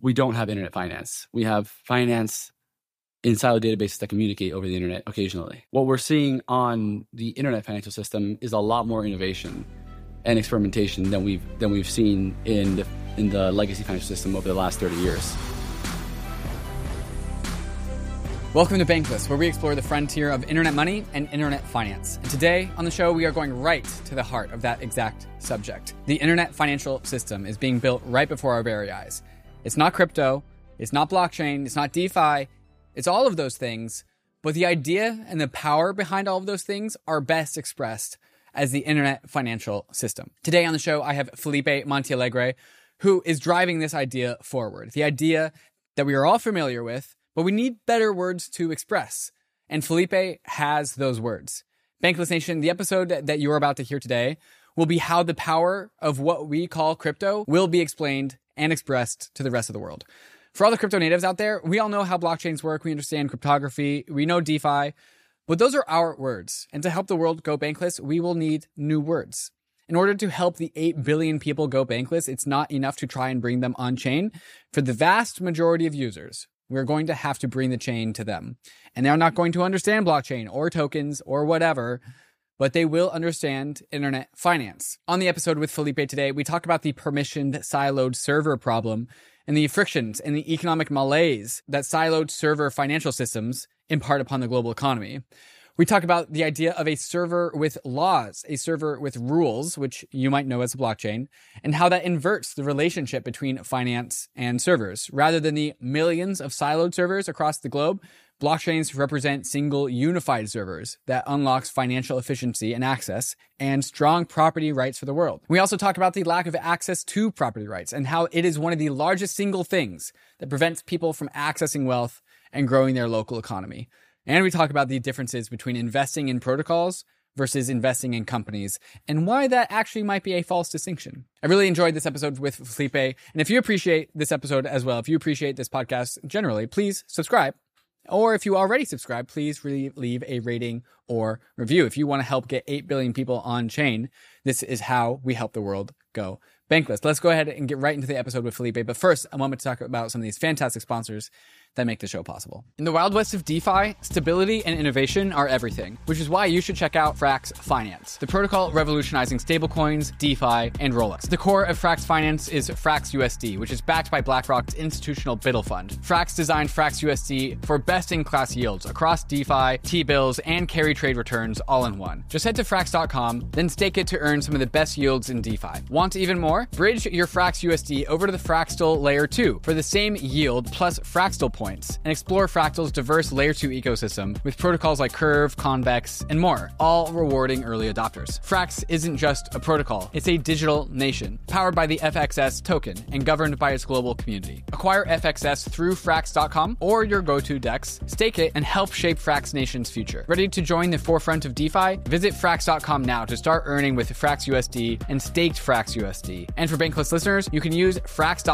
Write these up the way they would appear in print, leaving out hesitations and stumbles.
we don't have internet finance. We have finance in siloed databases that communicate over the internet occasionally. What we're seeing on the internet financial system is a lot more innovation and experimentation than we've seen in the legacy financial system over the last 30 years. Welcome to Bankless, where we explore the frontier of internet money and internet finance. And today on the show, we are going right to the heart of that exact subject. The internet financial system is being built right before our very eyes. It's not crypto, it's not blockchain, it's not DeFi, it's all of those things, but the idea and the power behind all of those things are best expressed as the internet financial system. Today on the show, I have Felipe Montealegre, who is driving this idea forward. The idea that we are all familiar with, but we need better words to express. And Felipe has those words. Bankless Nation, the episode that you're about to hear today will be how the power of what we call crypto will be explained and expressed to the rest of the world. For all the crypto natives out there, we all know how blockchains work. We understand cryptography. We know DeFi. But those are our words. And to help the world go bankless, we will need new words. In order to help the 8 billion people go bankless, it's not enough to try and bring them on chain. For the vast majority of users, we're going to have to bring the chain to them. And they're not going to understand blockchain or tokens or whatever, but they will understand internet finance. On the episode with Felipe today, we talk about the permissioned siloed server problem and the frictions and the economic malaise that siloed server financial systems impart upon the global economy. We talk about the idea of a server with laws, a server with rules, which you might know as a blockchain, and how that inverts the relationship between finance and servers. Rather than the millions of siloed servers across the globe, blockchains represent single unified servers that unlocks financial efficiency and access and strong property rights for the world. We also talk about the lack of access to property rights and how it is one of the largest single things that prevents people from accessing wealth and growing their local economy. And we talk about the differences between investing in protocols versus investing in companies and why that actually might be a false distinction. I really enjoyed this episode with Felipe. And if you appreciate this episode as well, if you appreciate this podcast generally, please subscribe. Or if you already subscribe, please leave a rating or review. If you want to help get 8 billion people on chain, this is how we help the world go bankless. Let's go ahead and get right into the episode with Felipe. But first, I want to talk about some of these fantastic sponsors that make the show possible. In the wild west of DeFi, stability and innovation are everything, which is why you should check out Frax Finance, the protocol revolutionizing stablecoins, DeFi, and rollups. The core of Frax Finance is Frax USD, which is backed by BlackRock's institutional BUIDL fund. Frax designed Frax USD for best-in-class yields across DeFi, T-bills, and carry trade returns all in one. Just head to Frax.com, then stake it to earn some of the best yields in DeFi. Want even more? Bridge your Frax USD over to the Fraxtal Layer 2 for the same yield plus Fraxtal points, and explore Fractal's diverse Layer 2 ecosystem with protocols like Curve, Convex, and more, all rewarding early adopters. Frax isn't just a protocol, it's a digital nation, powered by the FXS token and governed by its global community. Acquire FXS through Frax.com or your go-to DEX, stake it, and help shape Frax Nation's future. Ready to join the forefront of DeFi? Visit Frax.com now to start earning with Frax USD and staked Frax USD. And for Bankless listeners, you can use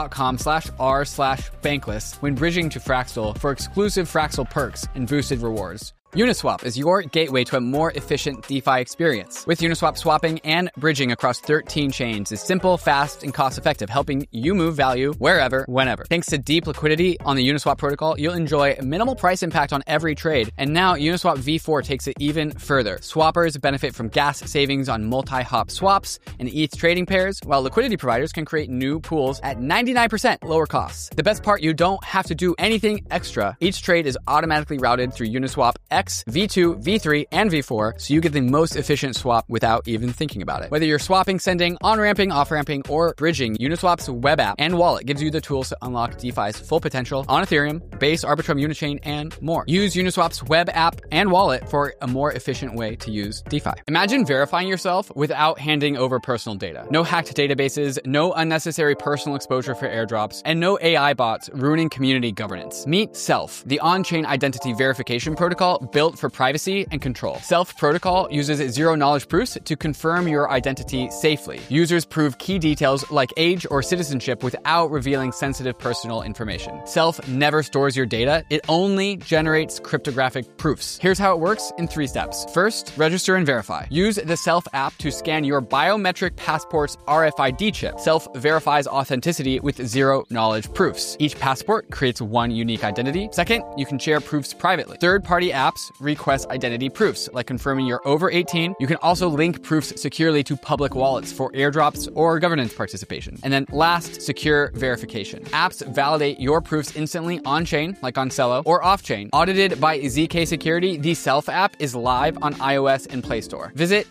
Frax.com/r/Bankless when bridging to Fraxtal for exclusive Fraxtal perks and boosted rewards. Uniswap is your gateway to a more efficient DeFi experience. With Uniswap, swapping and bridging across 13 chains is simple, fast, and cost-effective, helping you move value wherever, whenever. Thanks to deep liquidity on the Uniswap protocol, you'll enjoy minimal price impact on every trade. And now Uniswap v4 takes it even further. Swappers benefit from gas savings on multi-hop swaps and ETH trading pairs, while liquidity providers can create new pools at 99% lower costs. The best part, you don't have to do anything extra. Each trade is automatically routed through Uniswap X, V2, V3, and V4, so you get the most efficient swap without even thinking about it. Whether you're swapping, sending, on-ramping, off-ramping, or bridging, Uniswap's web app and wallet gives you the tools to unlock DeFi's full potential on Ethereum, Base, Arbitrum, Unichain, and more. Use Uniswap's web app and wallet for a more efficient way to use DeFi. Imagine verifying yourself without handing over personal data. No hacked databases, no unnecessary personal exposure for airdrops, and no AI bots ruining community governance. Meet Self, the on-chain identity verification protocol built for privacy and control. Self Protocol uses zero-knowledge proofs to confirm your identity safely. Users prove key details like age or citizenship without revealing sensitive personal information. Self never stores your data. It only generates cryptographic proofs. Here's how it works in 3 steps. First, register and verify. Use the Self app to scan your biometric passport's RFID chip. Self verifies authenticity with zero-knowledge proofs. Each passport creates one unique identity. Second, you can share proofs privately. Third-party apps request identity proofs, like confirming you're over 18. You can also link proofs securely to public wallets for airdrops or governance participation. And then last, secure verification. Apps validate your proofs instantly on-chain, like on Celo, or off-chain. Audited by ZK Security, the Self app is live on iOS and Play Store. Visit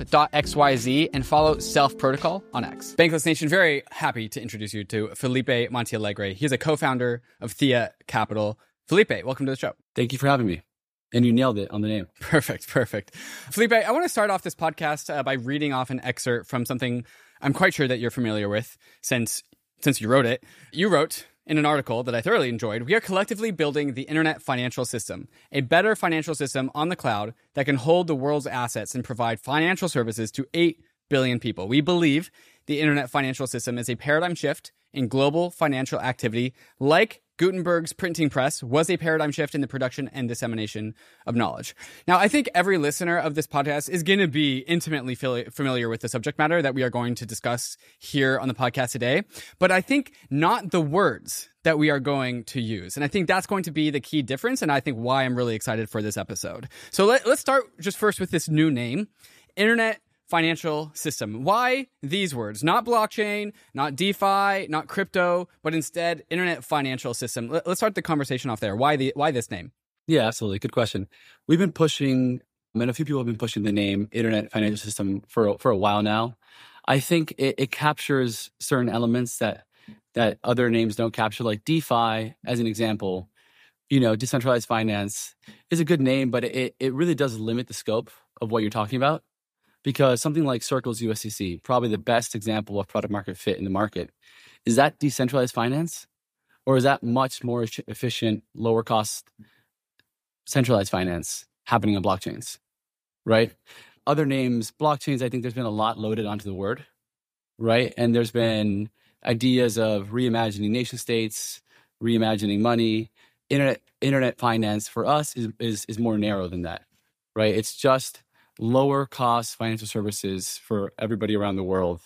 self.xyz and follow Self Protocol on X. Bankless Nation, very happy to introduce you to Felipe Montealegre. He's a co-founder of Thea Capital. Felipe, welcome to the show. Thank you for having me. And you nailed it on the name. Perfect. Felipe, I want to start off this podcast by reading off an excerpt from something I'm quite sure that you're familiar with since you wrote it. You wrote in an article that I thoroughly enjoyed, "We are collectively building the internet financial system, a better financial system on the cloud that can hold the world's assets and provide financial services to 8 billion people. We believe the internet financial system is a paradigm shift in global financial activity, like Gutenberg's printing press was a paradigm shift in the production and dissemination of knowledge." Now, I think every listener of this podcast is going to be intimately familiar with the subject matter that we are going to discuss here on the podcast today, but I think not the words that we are going to use. And I think that's going to be the key difference, and I think why I'm really excited for this episode. So let's start just first with this new name, Internet Financial System. Why these words? Not blockchain, not DeFi, not crypto, but instead Internet Financial System. Let's start the conversation off there. Why this name? Yeah, absolutely. Good question. We've been pushing, and a few people have been pushing the name Internet Financial System for a while now. I think it captures certain elements that other names don't capture, like DeFi, as an example. Decentralized finance is a good name, but it really does limit the scope of what you're talking about. Because something like Circle's USDC, probably the best example of product market fit in the market, is that decentralized finance? Or is that much more efficient, lower cost, centralized finance happening on blockchains, right? Other names, blockchains, I think there's been a lot loaded onto the word, right? And there's been ideas of reimagining nation states, reimagining money. Internet finance for us is more narrow than that, right? It's just lower cost financial services for everybody around the world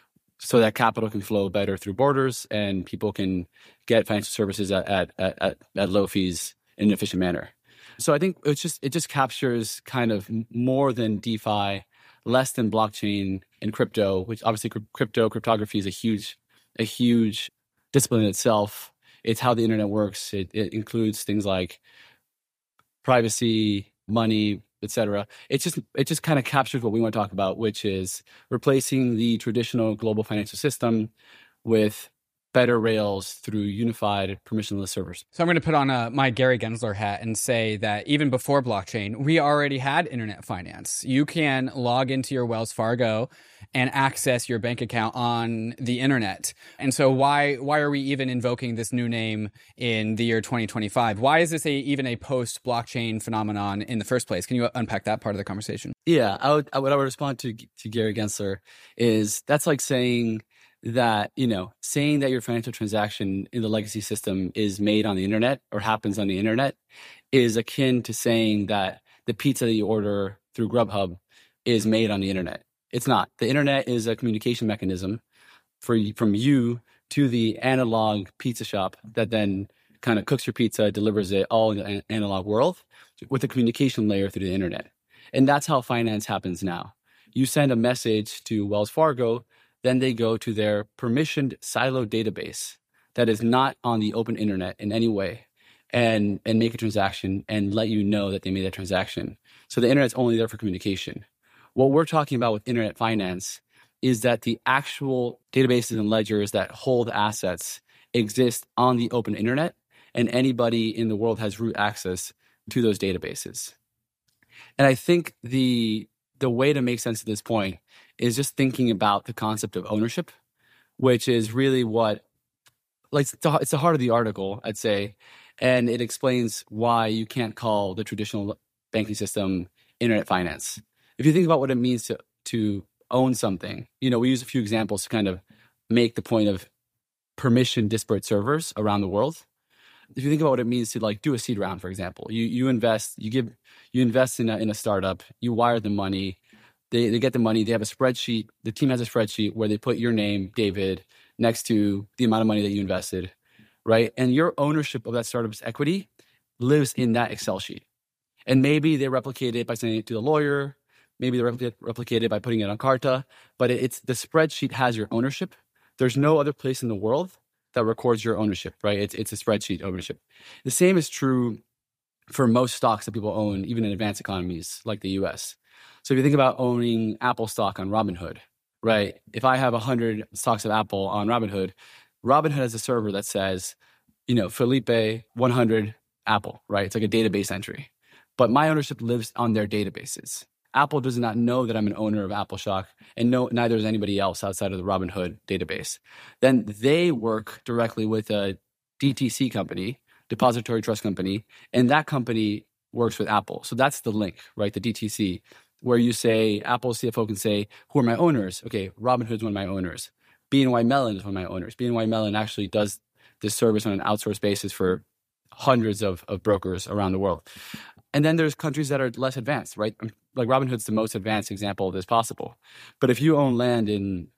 so that capital can flow better through borders and people can get financial services at low fees in an efficient manner. So I think it just captures kind of more than DeFi, less than blockchain and crypto, which obviously cryptography is a huge discipline in itself. It's how the internet works. It includes things like privacy, money, etc. It just kind of captures what we want to talk about, which is replacing the traditional global financial system with better rails through unified permissionless servers. So I'm going to put on my Gary Gensler hat and say that even before blockchain, we already had internet finance. You can log into your Wells Fargo and access your bank account on the internet. And so why are we even invoking this new name in the year 2025? Why is this even a post-blockchain phenomenon in the first place? Can you unpack that part of the conversation? Yeah, what I would respond to Gary Gensler is that's like saying that your financial transaction in the legacy system is made on the internet or happens on the internet is akin to saying that the pizza that you order through Grubhub is made on the internet. It's not. The internet is a communication mechanism from you to the analog pizza shop that then kind of cooks your pizza, delivers it all in the analog world with a communication layer through the internet. And that's how finance happens now. You send a message to Wells Fargo, then they go to their permissioned siloed database that is not on the open internet in any way and make a transaction and let you know that they made that transaction. So the internet's only there for communication. What we're talking about with internet finance is that the actual databases and ledgers that hold assets exist on the open internet, and anybody in the world has root access to those databases. And I think the way to make sense of this point is just thinking about the concept of ownership, which is really it's the heart of the article, I'd say. And it explains why you can't call the traditional banking system, internet finance. If you think about what it means to own something, we use a few examples to kind of make the point of permission disparate servers around the world. If you think about what it means to like do a seed round, for example, you invest in a startup, you wire the money, they get the money, they have a spreadsheet, the team has a spreadsheet where they put your name, David, next to the amount of money that you invested, right? And your ownership of that startup's equity lives in that Excel sheet. And maybe they replicate it by sending it to the lawyer, maybe they replicate it by putting it on Carta, but it's the spreadsheet has your ownership. There's no other place in the world that records your ownership, right? It's a spreadsheet ownership. The same is true for most stocks that people own, even in advanced economies like the US. So if you think about owning Apple stock on Robinhood, right? If I have 100 stocks of Apple on Robinhood, Robinhood has a server that says, Felipe 100 Apple, right? It's like a database entry. But my ownership lives on their databases. Apple does not know that I'm an owner of Apple stock, and neither is anybody else outside of the Robinhood database. Then they work directly with a DTC company, depository trust company, and that company works with Apple. So that's the link, right? The DTC, where you say, Apple's CFO can say, who are my owners? Okay, Robinhood's one of my owners. BNY Mellon is one of my owners. BNY Mellon actually does this service on an outsourced basis for hundreds of brokers around the world. And then there's countries that are less advanced, right? Like Robinhood's the most advanced example of this possible. But if you own land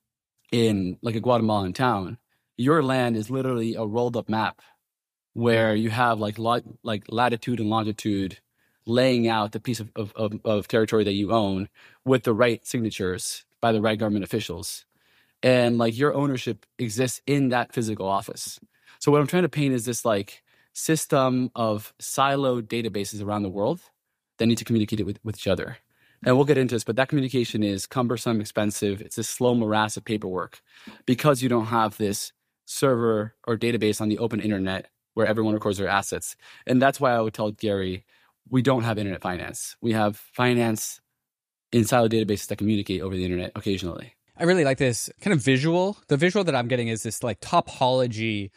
in like a Guatemalan town, your land is literally a rolled up map where you have like latitude and longitude laying out the piece of territory that you own with the right signatures by the right government officials. And like your ownership exists in that physical office. So what I'm trying to paint is this like system of siloed databases around the world that need to communicate with each other. And we'll get into this, but that communication is cumbersome, expensive. It's a slow morass of paperwork because you don't have this server or database on the open internet where everyone records their assets. And that's why I would tell Gary, we don't have internet finance. We have finance in siloed databases that communicate over the internet occasionally. I really like this kind of visual. The visual that I'm getting is this like topology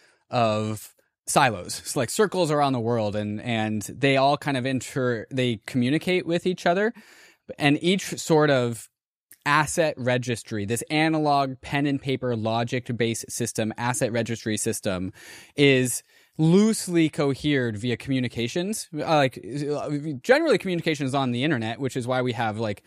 of silos. It's like circles around the world, and they all kind of they communicate with each other. And each sort of asset registry, this analog pen and paper logic-based system, asset registry system, is loosely cohered via communications. Generally communication is on the internet, which is why we have like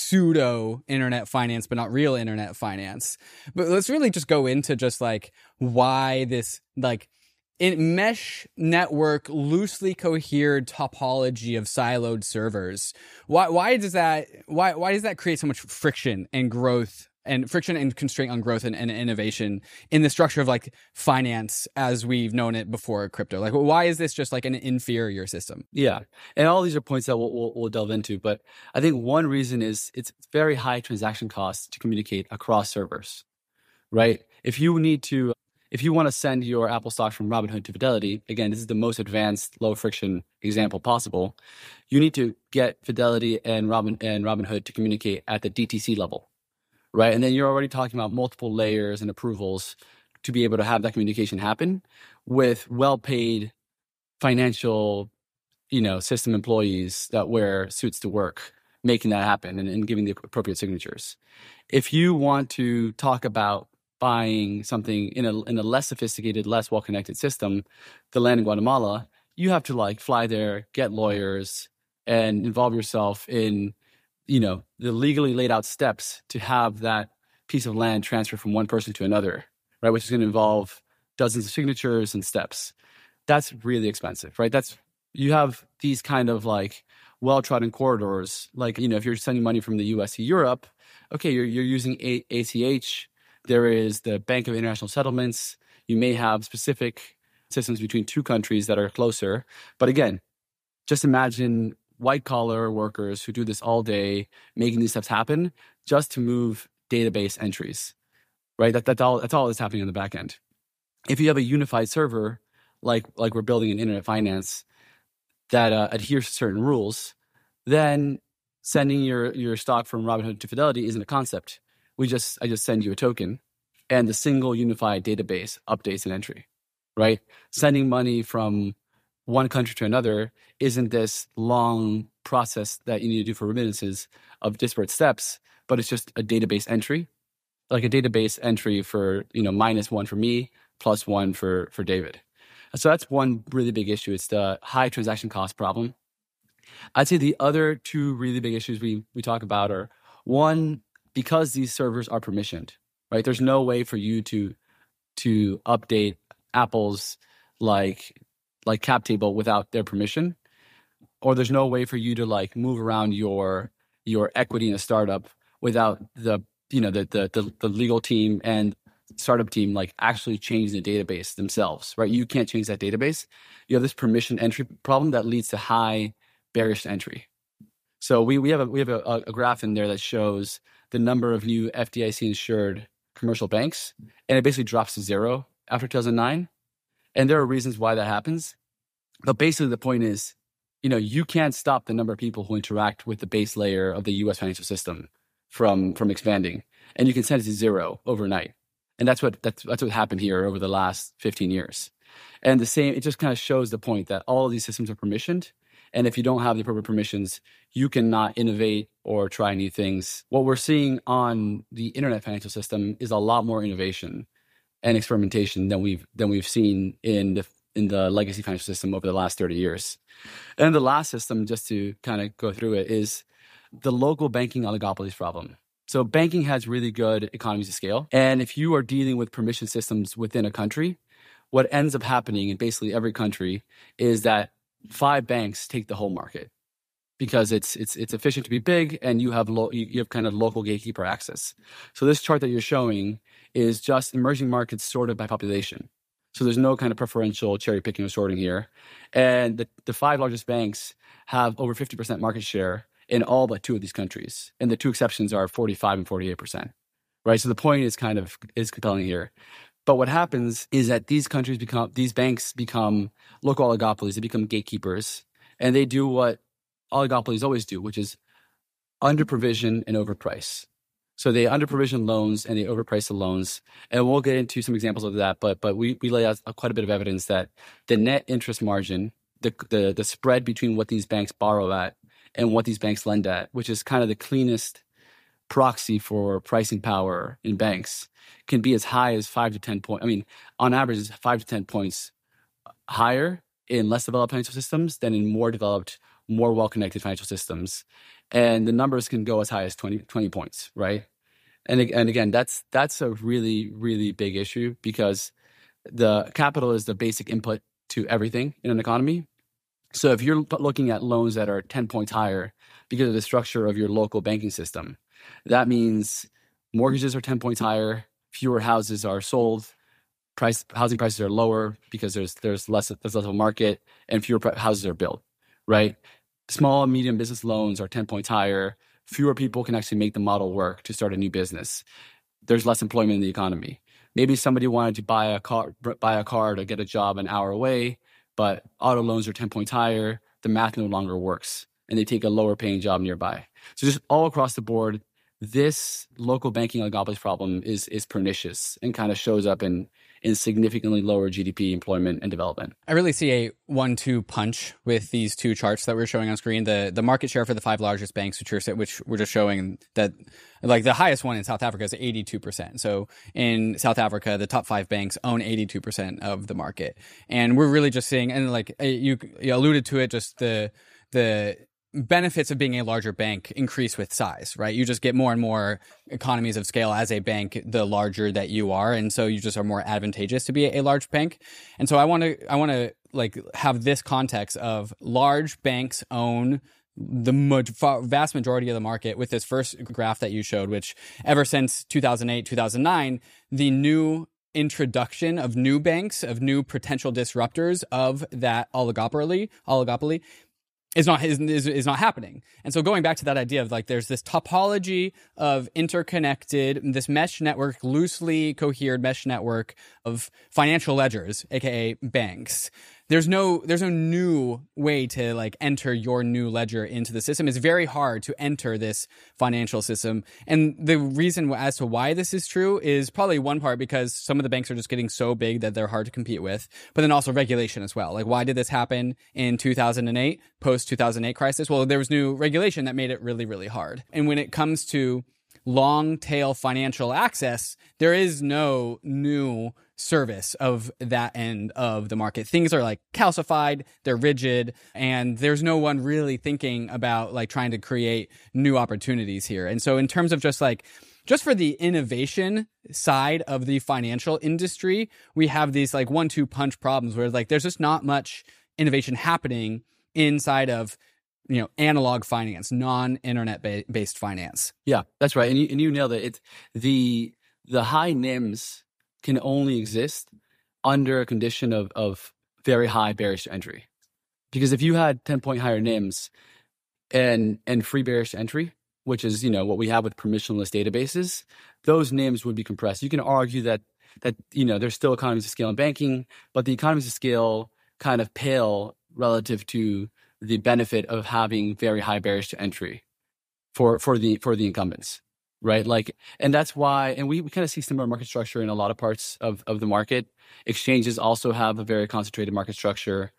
pseudo internet finance, but not real internet finance. But let's really just go into just like why this like in mesh network, loosely cohered topology of siloed servers. Why does that create so much friction and growth and constraint on growth and innovation in the structure of like finance as we've known it before crypto? Like, why is this just like an inferior system? Yeah, and all these are points that we'll delve into. But I think one reason is it's very high transaction costs to communicate across servers, right? If you want to send your Apple stock from Robinhood to Fidelity, again, this is the most advanced, low friction example possible. You need to get Fidelity and Robinhood to communicate at the DTC level, right? And then you're already talking about multiple layers and approvals to be able to have that communication happen with well-paid financial, system employees that wear suits to work, making that happen and giving the appropriate signatures. If you want to talk about buying something in a less sophisticated, less well-connected system, the land in Guatemala, you have to like fly there, get lawyers, and involve yourself in, the legally laid out steps to have that piece of land transferred from one person to another, right? Which is going to involve dozens of signatures and steps. That's really expensive, right? You have these kind of like well-trodden corridors. Like, if you're sending money from the US to Europe, okay, you're using ACH. There is the Bank of International Settlements. You may have specific systems between two countries that are closer. But again, just imagine white-collar workers who do this all day, making these steps happen just to move database entries, right? That's all that's happening on the back end. If you have a unified server, like we're building in internet finance, that adheres to certain rules, then sending your stock from Robinhood to Fidelity isn't a concept. I just send you a token, and the single unified database updates an entry, right? Sending money from one country to another isn't this long process that you need to do for remittances of disparate steps, but it's just a database entry, like a database entry for, -1 for me, +1 for David. So that's one really big issue. It's the high transaction cost problem. I'd say the other two really big issues we talk about are, one, because these servers are permissioned, right? There's no way for you to update Apple's like cap table without their permission, or there's no way for you to like move around your equity in a startup without the legal team and startup team like actually change the database themselves, right? You can't change that database. You have this permission entry problem that leads to high barriers to entry. So we have a graph in there that shows the number of new FDIC insured commercial banks, and it basically drops to 0 after 2009. And there are reasons why that happens, but basically the point is, you can't stop the number of people who interact with the base layer of the U.S. financial system from expanding, and you can send it to 0 overnight. And that's what happened here over the last 15 years. And it just kind of shows the point that all of these systems are permissioned. And if you don't have the appropriate permissions, you cannot innovate or try new things. What we're seeing on the internet financial system is a lot more innovation and experimentation than we've seen in the legacy financial system over the last 30 years. And the last system, just to kind of go through it, is the local banking oligopolies problem. So banking has really good economies of scale. And if you are dealing with permission systems within a country, what ends up happening in basically every country is that 5 banks take the whole market because it's efficient to be big, and you have kind of local gatekeeper access. So this chart that you're showing is just emerging markets sorted by population. So there's no kind of preferential cherry picking or sorting here. And the 5 largest banks have over 50% market share in all but 2 of these countries. And the 2 exceptions are 45 and 48%, right? So the point is compelling here. But what happens is that these banks become local oligopolies. They become gatekeepers, and they do what oligopolies always do, which is under-provision and overprice. So they under-provision loans and they overprice the loans. And we'll get into some examples of that, but we lay out quite a bit of evidence that the net interest margin, the spread between what these banks borrow at and what these banks lend at, which is kind of the cleanest proxy for pricing power in banks, can be as high as 5 to 10 points. I mean, on average, it's 5 to 10 points higher in less developed financial systems than in more developed, more well-connected financial systems. And the numbers can go as high as 20 points, right? And again, that's a really, really big issue because the capital is the basic input to everything in an economy. So if you're looking at loans that are 10 points higher because of the structure of your local banking system, that means mortgages are 10 points higher, fewer houses are sold, housing prices are lower because there's less of a market, and fewer houses are built, right? Small and medium business loans are 10 points higher. Fewer people can actually make the model work to start a new business. There's less employment in the economy. Maybe somebody wanted to buy a car to get a job an hour away, but auto loans are 10 points higher. The math no longer works, and they take a lower paying job nearby. So just all across the board, this local banking oligopolies problem is pernicious and kind of shows up in significantly lower GDP, employment, and development. I really see a 1-2 punch with these 2 charts that we're showing on screen. The market share for the 5 largest banks, which we're just showing that, like the highest one in South Africa is 82%. So in South Africa, the top 5 banks own 82% of the market, and we're really just seeing, and like you alluded to it, just the benefits of being a larger bank increase with size, right? You just get more and more economies of scale as a bank, the larger that you are. And so you just are more advantageous to be a large bank. And so I want to like have this context of large banks own the vast majority of the market with this first graph that you showed, which ever since 2008, 2009, the new introduction of new banks, of new potential disruptors of that oligopoly is not happening. And so going back to that idea of like there's this topology of interconnected, this mesh network, loosely cohered mesh network of financial ledgers, aka banks, there's no new way to like enter your new ledger into the system. It's very hard to enter this financial system. And the reason as to why this is true is probably one part because some of the banks are just getting so big that they're hard to compete with, but then also regulation as well. Like, why did this happen in 2008, post 2008 crisis? Well, there was new regulation that made it really, really hard. And when it comes to long tail financial access, there is no new service of that end of the market. Things are like calcified, they're rigid, and there's no one really thinking about like trying to create new opportunities here. And so in terms of just for the innovation side of the financial industry, we have these like 1-2 punch problems where like there's just not much innovation happening inside of analog finance, non-internet based finance. Yeah, that's right. And you nailed it. It's the high NIMs can only exist under a condition of very high barriers to entry. Because if you had 10-point higher NIMs and free barriers to entry, which is what we have with permissionless databases, those NIMs would be compressed. You can argue that there's still economies of scale in banking, but the economies of scale kind of pale relative to the benefit of having very high barriers to entry for the incumbents, right? Like, and that's why, and we kind of see similar market structure in a lot of parts of the market. Exchanges also have a very concentrated market structure.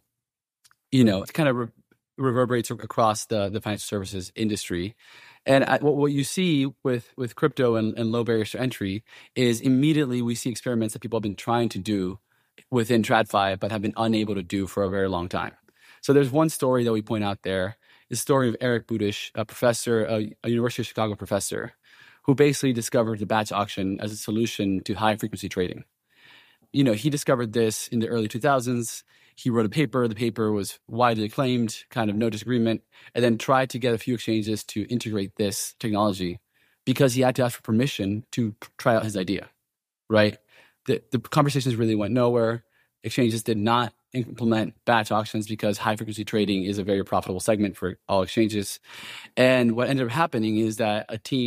It kind of reverberates across the financial services industry. And what you see with crypto and low barriers to entry is immediately we see experiments that people have been trying to do within TradFi, but have been unable to do for a very long time. So there's one story that we point out there, the story of Eric Budish, a professor, a University of Chicago professor, who basically discovered the batch auction as a solution to high frequency trading. He discovered this in the early 2000s. He wrote a paper. The paper was widely acclaimed, kind of no disagreement, and then tried to get a few exchanges to integrate this technology because he had to ask for permission to try out his idea, right? The conversations really went nowhere. Exchanges did not implement batch auctions because high-frequency trading is a very profitable segment for all exchanges. And what ended up happening is that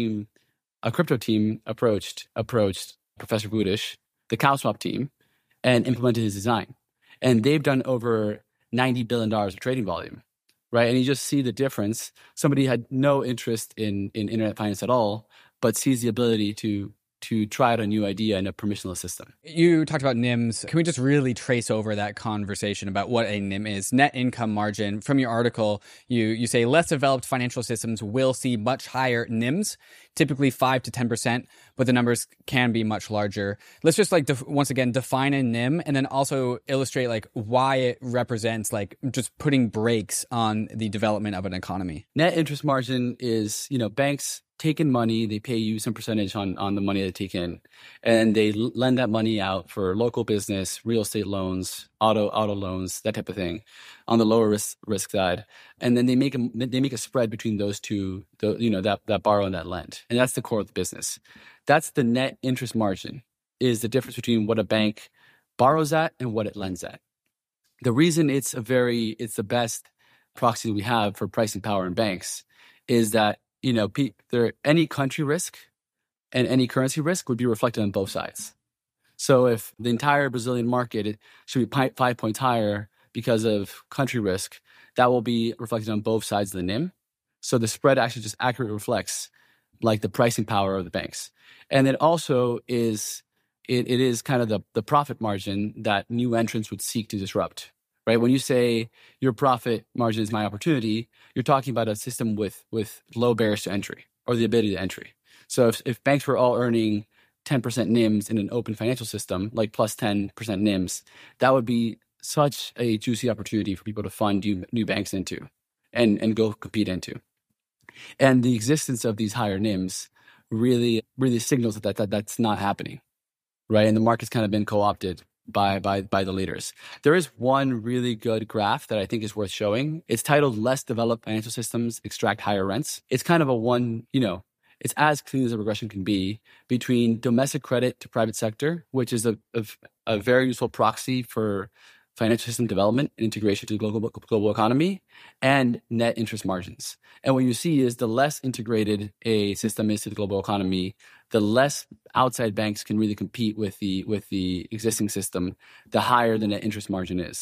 a crypto team approached Professor Budish, the CowSwap team, and implemented his design. And they've done over $90 billion of trading volume, right? And you just see the difference. Somebody had no interest in internet finance at all, but sees the ability to try out a new idea in a permissionless system. You talked about NIMs. Can we just really trace over that conversation about what a NIM is? Net income margin. From your article, you say less developed financial systems will see much higher NIMs, typically 5 to 10%, but the numbers can be much larger. Let's just once again define a NIM and then also illustrate why it represents just putting brakes on the development of an economy. Net interest margin is, banks take in money, they pay you some percentage on the money they take in, and they lend that money out for local business, real estate loans, auto loans, that type of thing, on the lower risk side, and then they make a spread between those two, that borrow and that lend, and that's the core of the business. That's the net interest margin, is the difference between what a bank borrows at and what it lends at. The reason it's the best proxy we have for pricing power in banks is that any country risk and any currency risk would be reflected on both sides. So if the entire Brazilian market it should be 5 points higher because of country risk, that will be reflected on both sides of the NIM. So the spread actually just accurately reflects the pricing power of the banks. And it also is, it is kind of the profit margin that new entrants would seek to disrupt. Right? When you say your profit margin is my opportunity, you're talking about a system with low barriers to entry or the ability to entry. So if banks were all earning 10% NIMs in an open financial system, like plus 10% NIMs, that would be such a juicy opportunity for people to fund new banks into and go compete into. And the existence of these higher NIMs really signals that that's not happening, right? And the market's kind of been co-opted by the leaders. There is one really good graph that I think is worth showing. It's titled "Less Developed Financial Systems Extract Higher Rents." It's kind of it's as clean as a regression can be between domestic credit to private sector, which is a very useful proxy for financial system development and integration to the global economy, and net interest margins. And what you see is the less integrated a system is to the global economy, the less outside banks can really compete with the existing system, the higher the net interest margin is.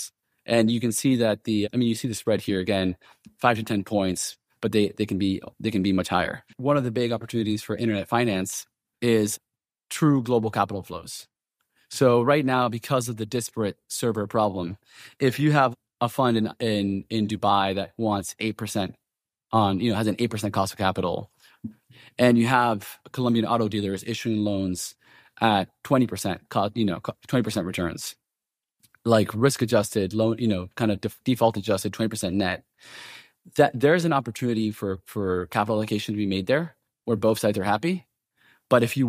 And you can see that you see the spread here again, 5 to 10 points, but they can be much higher. One of the big opportunities for internet finance is true global capital flows. So right now, because of the disparate server problem, if you have a fund in Dubai that wants 8% has an 8% cost of capital, and you have Colombian auto dealers issuing loans at 20%, 20% returns, like risk adjusted loan, kind of default adjusted 20% net, that there's an opportunity for capital allocation to be made there where both sides are happy. But if the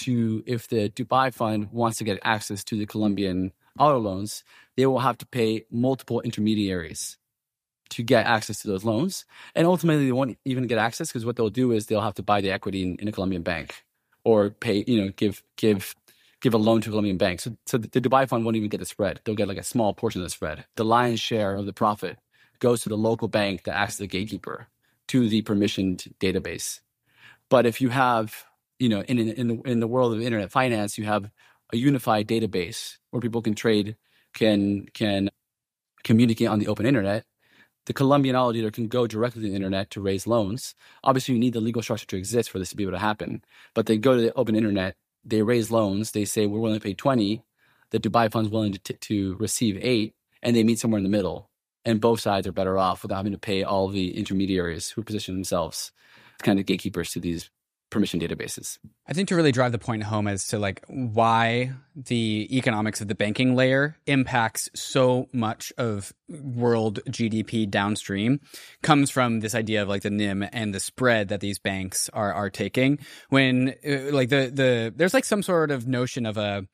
Dubai fund wants to get access to the Colombian auto loans, they will have to pay multiple intermediaries to get access to those loans. And ultimately, they won't even get access because what they'll do is they'll have to buy the equity in a Colombian bank or pay, give a loan to a Colombian bank. So the Dubai fund won't even get the spread. They'll get like a small portion of the spread. The lion's share of the profit goes to the local bank that acts as the gatekeeper to the permissioned database. But if you have, in the world of internet finance, you have a unified database where people can trade, can communicate on the open internet. The Colombian auto dealer can go directly to the internet to raise loans. Obviously, you need the legal structure to exist for this to be able to happen. But they go to the open internet, they raise loans, they say, we're willing to pay 20, the Dubai fund's willing to receive 8, and they meet somewhere in the middle. And both sides are better off without having to pay all the intermediaries who position themselves as kind of gatekeepers to these permission databases. I think to really drive the point home as to why the economics of the banking layer impacts so much of world GDP downstream comes from this idea of the NIM and the spread that these banks are taking. When there's some sort of notion of a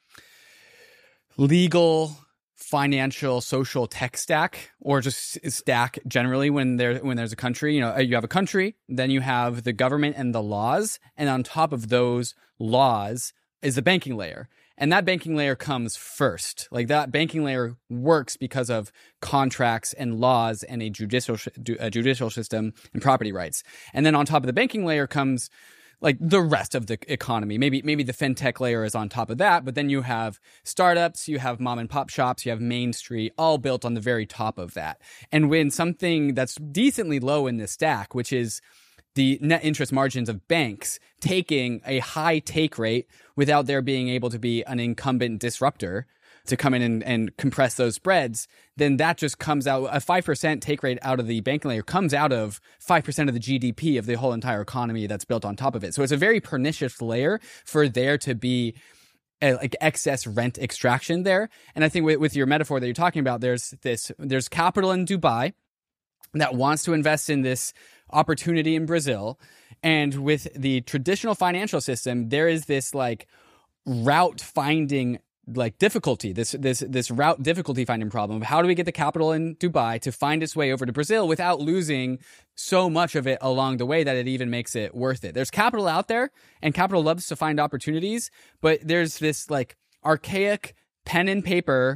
legal, financial, social tech stack, or just stack generally when there's a country. You have a country, then you have the government and the laws, and on top of those laws is the banking layer. And that banking layer comes first. That banking layer works because of contracts and laws and a judicial system and property rights. And then on top of the banking layer comes the rest of the economy. Maybe the fintech layer is on top of that, but then you have startups, you have mom and pop shops, you have Main Street, all built on the very top of that. And when something that's decently low in the stack, which is the net interest margins of banks taking a high take rate without there being able to be an incumbent disruptor to come in and compress those spreads, then that just comes out, a 5% take rate out of the banking layer comes out of 5% of the GDP of the whole entire economy that's built on top of it. So it's a very pernicious layer for there to be excess rent extraction there. And I think with your metaphor that you're talking about, there's capital in Dubai that wants to invest in this opportunity in Brazil. And with the traditional financial system, there is this route finding difficulty, this route difficulty finding problem of how do we get the capital in Dubai to find its way over to Brazil without losing so much of it along the way that it even makes it worth it. There's capital out there, and capital loves to find opportunities, but there's this archaic pen and paper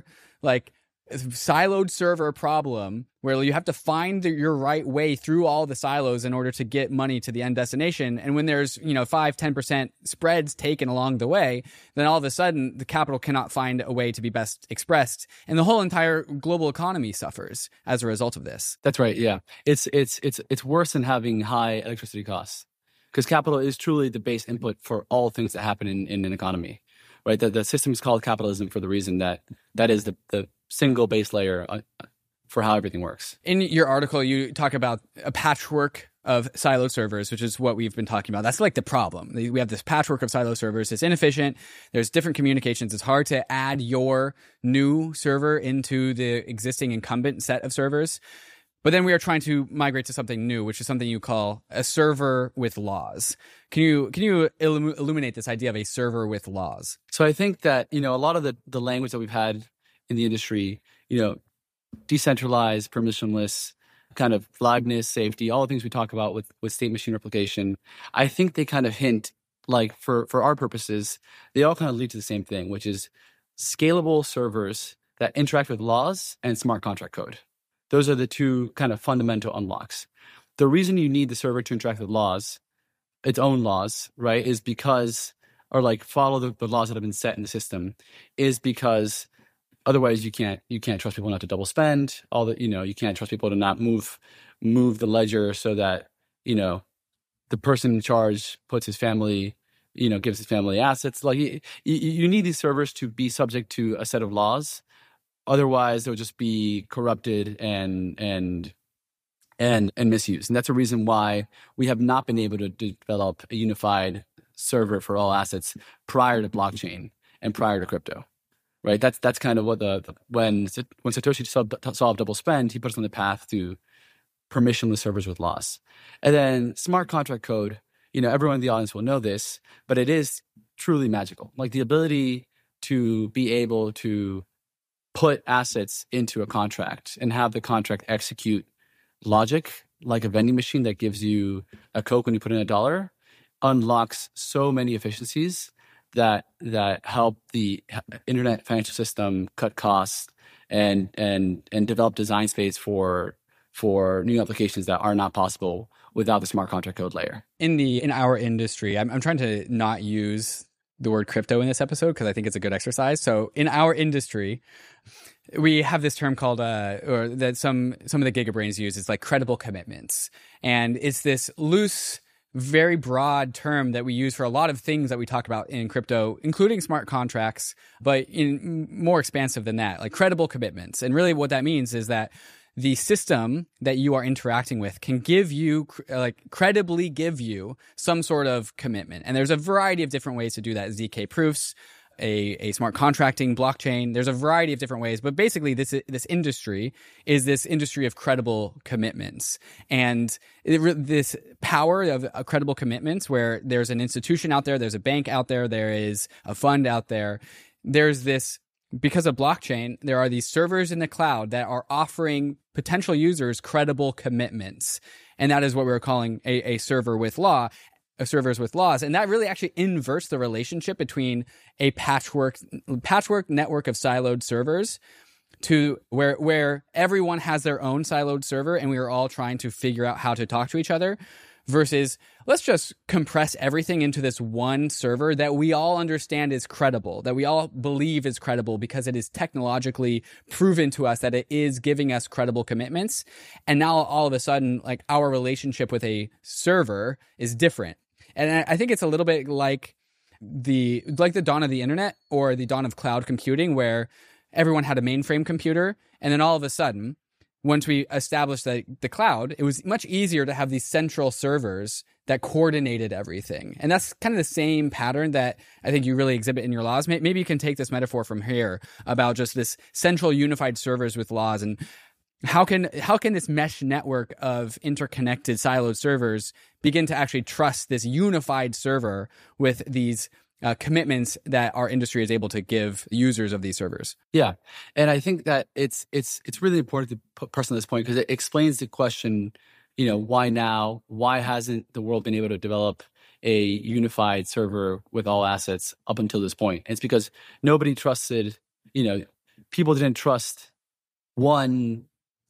siloed server problem where you have to find your right way through all the silos in order to get money to the end destination. And when there's 5-10% spreads taken along the way, then all of a sudden the capital cannot find a way to be best expressed, and the whole entire global economy suffers as a result of this. That's right. Yeah, it's worse than having high electricity costs, because capital is truly the base input for all things that happen in an economy. Right, the system is called capitalism for the reason that is the single base layer for how everything works. In your article, you talk about a patchwork of silo servers, which is what we've been talking about. That's the problem. We have this patchwork of silo servers. It's inefficient. There's different communications. It's hard to add your new server into the existing incumbent set of servers. But then we are trying to migrate to something new, which is something you call a server with laws. Can you illuminate this idea of a server with laws? So I think that, a lot of the language that we've had in the industry, decentralized, permissionless, kind of liveness, safety, all the things we talk about with state machine replication, I think they kind of hint, for our purposes, they all kind of lead to the same thing, which is scalable servers that interact with laws and smart contract code. Those are the two kind of fundamental unlocks. The reason you need the server to interact with laws, its own laws, right, is because, or follow the laws that have been set in the system, is because Otherwise, you can't trust people not to double spend. You can't trust people to not move the ledger so that the person in charge puts his family, gives his family assets. Like you need these servers to be subject to a set of laws. Otherwise, they'll just be corrupted and misused. And that's a reason why we have not been able to develop a unified server for all assets prior to blockchain and prior to crypto. Right? That's kind of what when Satoshi solved double spend, he put us on the path to permissionless servers with laws. And then smart contract code, everyone in the audience will know this, but it is truly magical. Like the ability to be able to put assets into a contract and have the contract execute logic like a vending machine that gives you a Coke when you put in $1 unlocks so many efficiencies that help the internet financial system cut costs and develop design space for new applications that are not possible without the smart contract code layer. In our industry, I'm trying to not use the word crypto in this episode because I think it's a good exercise. So in our industry, we have this term called, or that some of the GigaBrains use. It's like credible commitments, and it's this loose, very broad term that we use for a lot of things that we talk about in crypto, including smart contracts, but in more expansive than that, like credible commitments. And really, what that means is that the system that you are interacting with can give you, credibly give you some sort of commitment. And there's a variety of different ways to do that. ZK proofs, a smart contracting blockchain. There's a variety of different ways, but basically this industry is this industry of credible commitments. And this power of credible commitments where there's an institution out there, there's a bank out there, there is a fund out there, there's this. Because of blockchain, there are these servers in the cloud that are offering potential users credible commitments. And that is what we're calling a server with law, servers with laws. And that really actually inverts the relationship between a patchwork network of siloed servers to where everyone has their own siloed server and we are all trying to figure out how to talk to each other, versus let's just compress everything into this one server that we all understand is credible, that we all believe is credible because it is technologically proven to us that it is giving us credible commitments. And now all of a sudden, like our relationship with a server is different. And I think it's a little bit like the dawn of the internet or the dawn of cloud computing, where everyone had a mainframe computer. And then all of a sudden, once we established the cloud, it was much easier to have these central servers that coordinated everything. And that's kind of the same pattern that I think you really exhibit in your laws. Maybe you can take this metaphor from here about just this central unified servers with laws, and how can this mesh network of interconnected siloed servers begin to actually trust this unified server with these commitments that our industry is able to give users of these servers. Yeah. And I think that it's really important to press on this point because it explains the question, why now? Why hasn't the world been able to develop a unified server with all assets up until this point? And it's because nobody trusted, people didn't trust one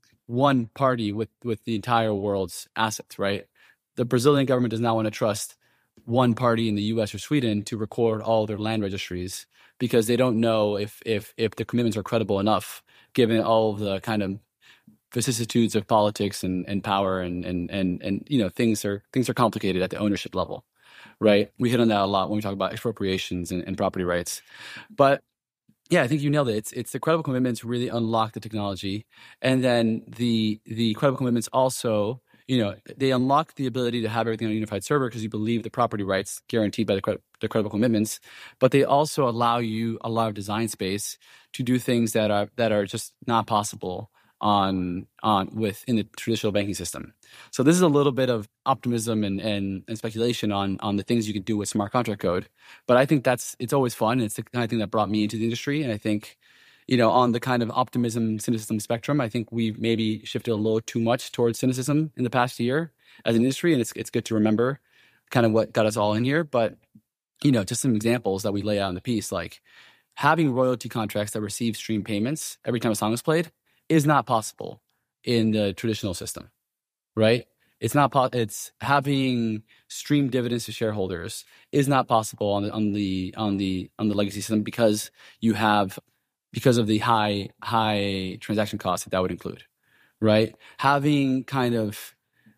party with the entire world's assets, right? The Brazilian government does not want to trust one party in the US or Sweden to record all their land registries because they don't know if the commitments are credible enough, given all of the kind of vicissitudes of politics and power and things are complicated at the ownership level, right? We hit on that a lot when we talk about expropriations and property rights. But yeah, I think you nailed it. It's the credible commitments really unlock the technology, and then the credible commitments also, they unlock the ability to have everything on a unified server because you believe the property rights guaranteed by the credible commitments. But they also allow you a lot of design space to do things that are just not possible in the traditional banking system. So this is a little bit of optimism and speculation on the things you can do with smart contract code. But I think it's always fun. It's the kind of thing that brought me into the industry. And I think, on the kind of optimism cynicism spectrum, I think we've maybe shifted a little too much towards cynicism in the past year as an industry. And it's good to remember kind of what got us all in here. But, just some examples that we lay out in the piece, like having royalty contracts that receive stream payments every time a song is played is not possible in the traditional system, right? It's not. It's having stream dividends to shareholders is not possible on the legacy system because you have because of the high transaction costs that would include, right? Having kind of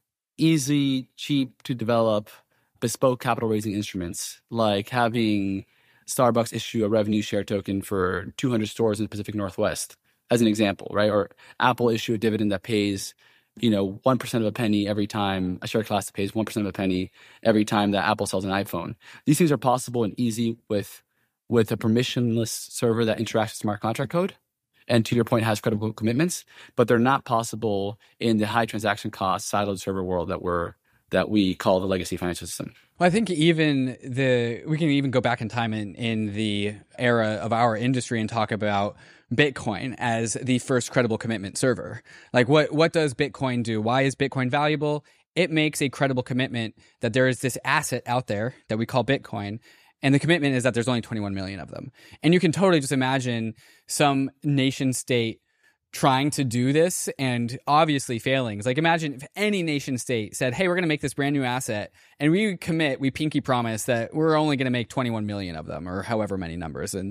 easy, cheap to develop bespoke capital raising instruments, like having Starbucks issue a revenue share token for 200 stores in the Pacific Northwest, as an example, right? Or Apple issue a dividend that pays, 1% of a penny every time a share class that pays 1% of a penny every time that Apple sells an iPhone. These things are possible and easy with a permissionless server that interacts with smart contract code, and to your point, has credible commitments, but they're not possible in the high transaction cost siloed server world that we call the legacy financial system. Well, I think we can even go back in time in the era of our industry and talk about Bitcoin as the first credible commitment server. Like what does Bitcoin do? Why is Bitcoin valuable? It makes a credible commitment that there is this asset out there that we call Bitcoin. And the commitment is that there's only 21 million of them. And you can totally just imagine some nation state trying to do this and obviously failing. It's like, imagine if any nation state said, hey, we're going to make this brand new asset and we pinky promise that we're only going to make 21 million of them, or however many numbers. And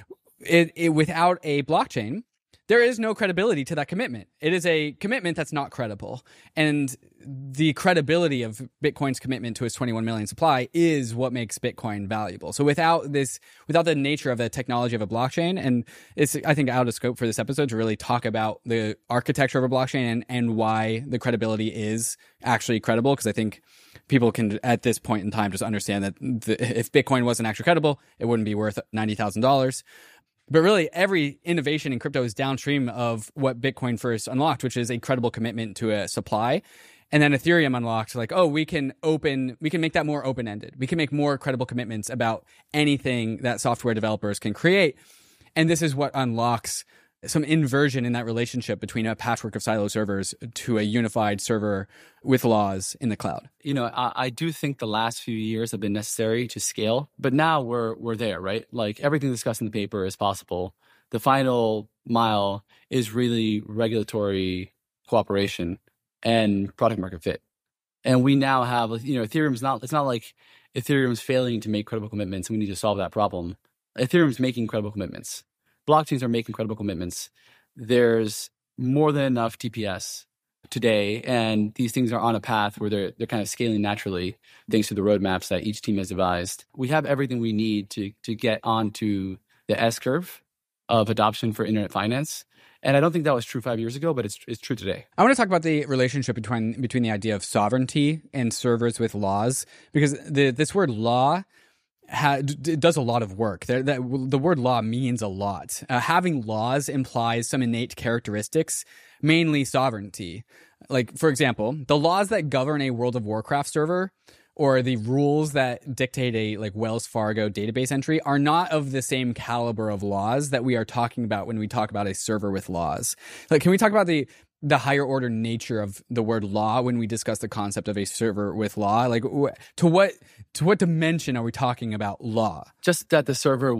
it without a blockchain, there is no credibility to that commitment. It is a commitment that's not credible. And the credibility of Bitcoin's commitment to its 21 million supply is what makes Bitcoin valuable. So without the nature of the technology of a blockchain, and it's, I think, out of scope for this episode to really talk about the architecture of a blockchain and why the credibility is actually credible, because I think people can, at this point in time, just understand that if Bitcoin wasn't actually credible, it wouldn't be worth $90,000. But really, every innovation in crypto is downstream of what Bitcoin first unlocked, which is a credible commitment to a supply. And then Ethereum unlocked, like, oh, we can make that more open-ended. We can make more credible commitments about anything that software developers can create. And this is what unlocks some inversion in that relationship between a patchwork of silo servers to a unified server with laws in the cloud. I do think the last few years have been necessary to scale, but now we're there, right? Like, everything discussed in the paper is possible. The final mile is really regulatory cooperation and product market fit. And we now have, it's not like Ethereum's failing to make credible commitments and we need to solve that problem. Ethereum's making credible commitments. Blockchains are making credible commitments. There's more than enough TPS today, and these things are on a path where they're kind of scaling naturally thanks to the roadmaps that each team has devised. We have everything we need to get onto the S-curve of adoption for internet finance. And I don't think that was true 5 years ago, but it's true today. I want to talk about the relationship between the idea of sovereignty and servers with laws, because this word law it does a lot of work. The word law means a lot. Having laws implies some innate characteristics, mainly sovereignty. Like, for example, the laws that govern a World of Warcraft server or the rules that dictate a Wells Fargo database entry are not of the same caliber of laws that we are talking about when we talk about a server with laws. Like, can we talk about the higher order nature of the word law when we discuss the concept of a server with law? Like, to what dimension are we talking about law? Just that the server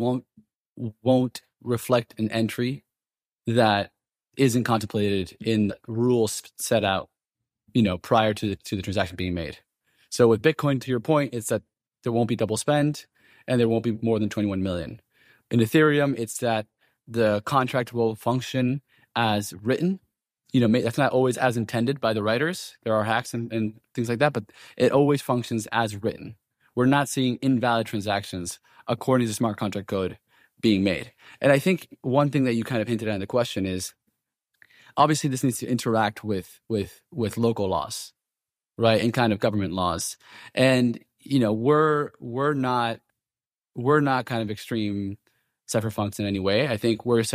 won't reflect an entry that isn't contemplated in rules set out, prior to the transaction being made. So with Bitcoin, to your point, it's that there won't be double spend and there won't be more than 21 million. In Ethereum, it's that the contract will function as written. That's not always as intended by the writers. There are hacks and things like that, but it always functions as written. We're not seeing invalid transactions according to smart contract code being made. And I think one thing that you kind of hinted at in the question is, obviously this needs to interact with local laws, right? And kind of government laws. And, we're not kind of extreme cypherpunks in any way. I think we're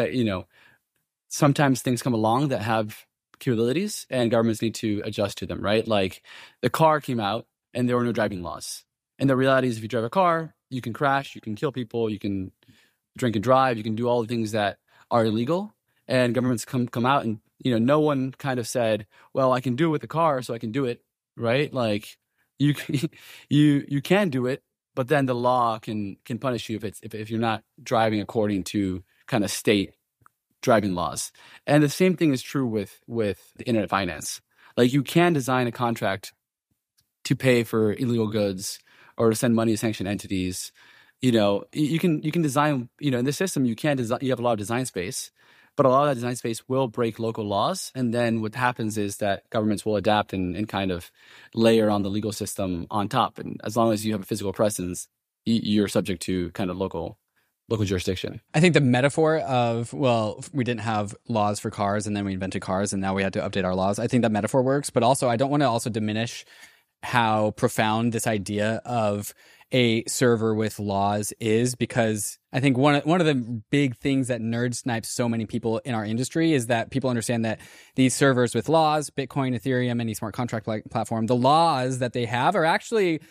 sometimes things come along that have capabilities and governments need to adjust to them, right? Like, the car came out and there were no driving laws. And the reality is, if you drive a car, you can crash, you can kill people, you can drink and drive, you can do all the things that are illegal. And governments come out and, no one kind of said, well, I can do it with the car, so I can do it, right? Like, you can do it, but then the law can punish you if you're not driving according to kind of state driving laws. And the same thing is true with the internet finance. Like, you can design a contract to pay for illegal goods or to send money to sanctioned entities you can design, in this system, you have a lot of design space, but a lot of that design space will break local laws. And then what happens is that governments will adapt and kind of layer on the legal system on top. And as long as you have a physical presence, you're subject to kind of local jurisdiction. I think the metaphor of, well, we didn't have laws for cars and then we invented cars and now we had to update our laws. I think that metaphor works, but also I don't want to also diminish how profound this idea of a server with laws is, because I think one of the big things that nerd snipes so many people in our industry is that people understand that these servers with laws, Bitcoin, Ethereum, any smart contract platform, the laws that they have are actually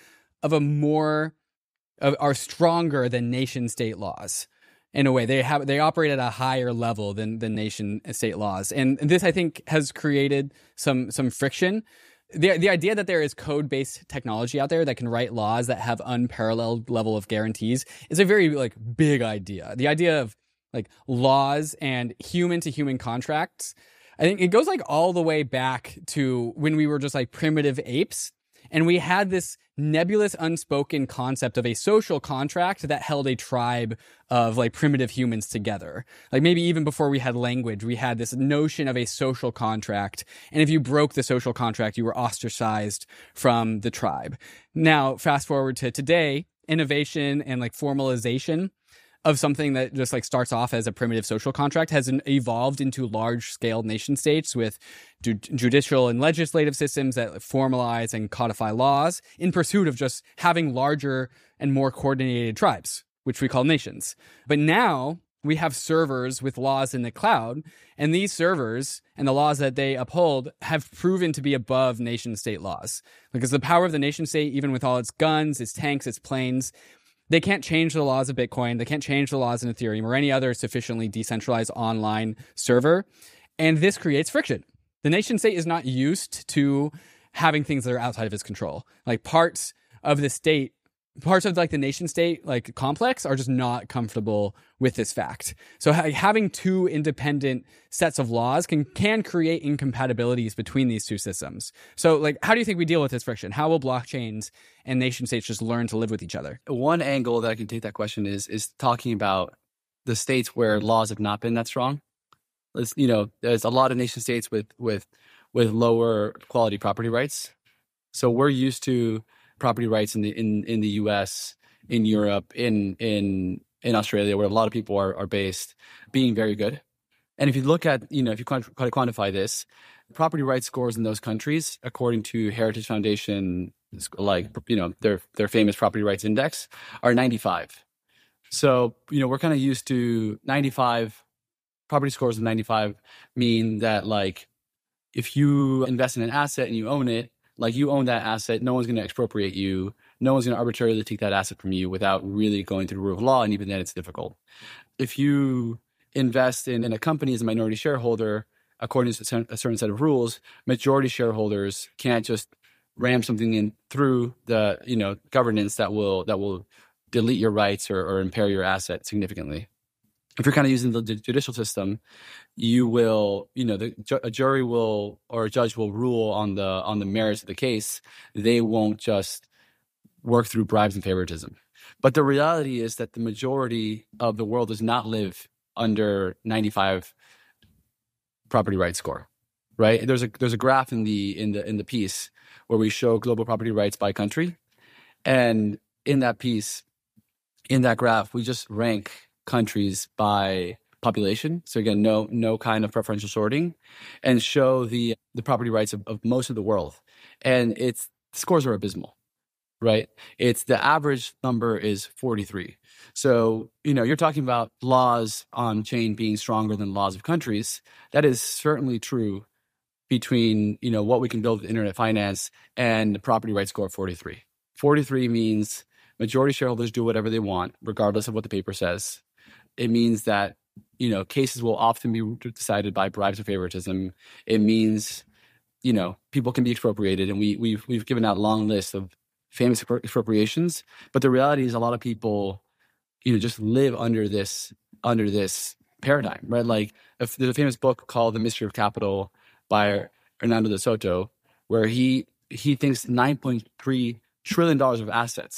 are stronger than nation state laws. In a way, they operate at a higher level than nation state laws, and this I think has created some friction. The idea that there is code-based technology out there that can write laws that have unparalleled level of guarantees is a very big idea. The idea of laws and human-to-human contracts, I think it goes all the way back to when we were just primitive apes, and we had this nebulous, unspoken concept of a social contract that held a tribe of primitive humans together. Maybe even before we had language, we had this notion of a social contract. And if you broke the social contract, you were ostracized from the tribe. Now, fast forward to today, innovation and formalization of something that just starts off as a primitive social contract has evolved into large-scale nation states with judicial and legislative systems that formalize and codify laws in pursuit of just having larger and more coordinated tribes, which we call nations. But now we have servers with laws in the cloud, and these servers and the laws that they uphold have proven to be above nation-state laws. Because the power of the nation-state, even with all its guns, its tanks, its planes, they can't change the laws of Bitcoin. They can't change the laws in Ethereum or any other sufficiently decentralized online server. And this creates friction. The nation state is not used to having things that are outside of its control. Parts of the nation state complex are just not comfortable with this fact. So having two independent sets of laws can create incompatibilities between these two systems. So how do you think we deal with this friction? How will blockchains and nation states just learn to live with each other? One angle that I can take that question is talking about the states where laws have not been that strong. There's a lot of nation states with lower quality property rights. So we're used to property rights in the U.S., in Europe, in Australia, where a lot of people are based, being very good. And if you look at, if you try to quantify this, property rights scores in those countries, according to Heritage Foundation, their famous property rights index, are 95. So, we're kind of used to 95. Property scores of 95 mean that if you invest in an asset and you own it, you own that asset, no one's going to expropriate you. No one's going to arbitrarily take that asset from you without really going through the rule of law, and even then it's difficult. If you invest in a company as a minority shareholder, according to a certain set of rules, majority shareholders can't just ram something in through the governance that will delete your rights or impair your asset significantly. If you're kind of using the judicial system, you will, a jury will or a judge will rule on the merits of the case. They won't just work through bribes and favoritism. But the reality is that the majority of the world does not live under 95 property rights score, right? There's a graph in the piece where we show global property rights by country, and in that graph, we just rank countries by population. So again, no kind of preferential sorting, and show the property rights of most of the world. And scores are abysmal, right? The average number is 43. So, you're talking about laws on chain being stronger than laws of countries. That is certainly true between, what we can build with internet finance and the property rights score of 43. 43 means majority shareholders do whatever they want, regardless of what the paper says. It means that, cases will often be decided by bribes or favoritism. It means, people can be expropriated, and we've given out a long list of famous expropriations. But the reality is a lot of people, just live under this paradigm, right? There's a famous book called The Mystery of Capital by Hernando de Soto, where he thinks $9.3 trillion of assets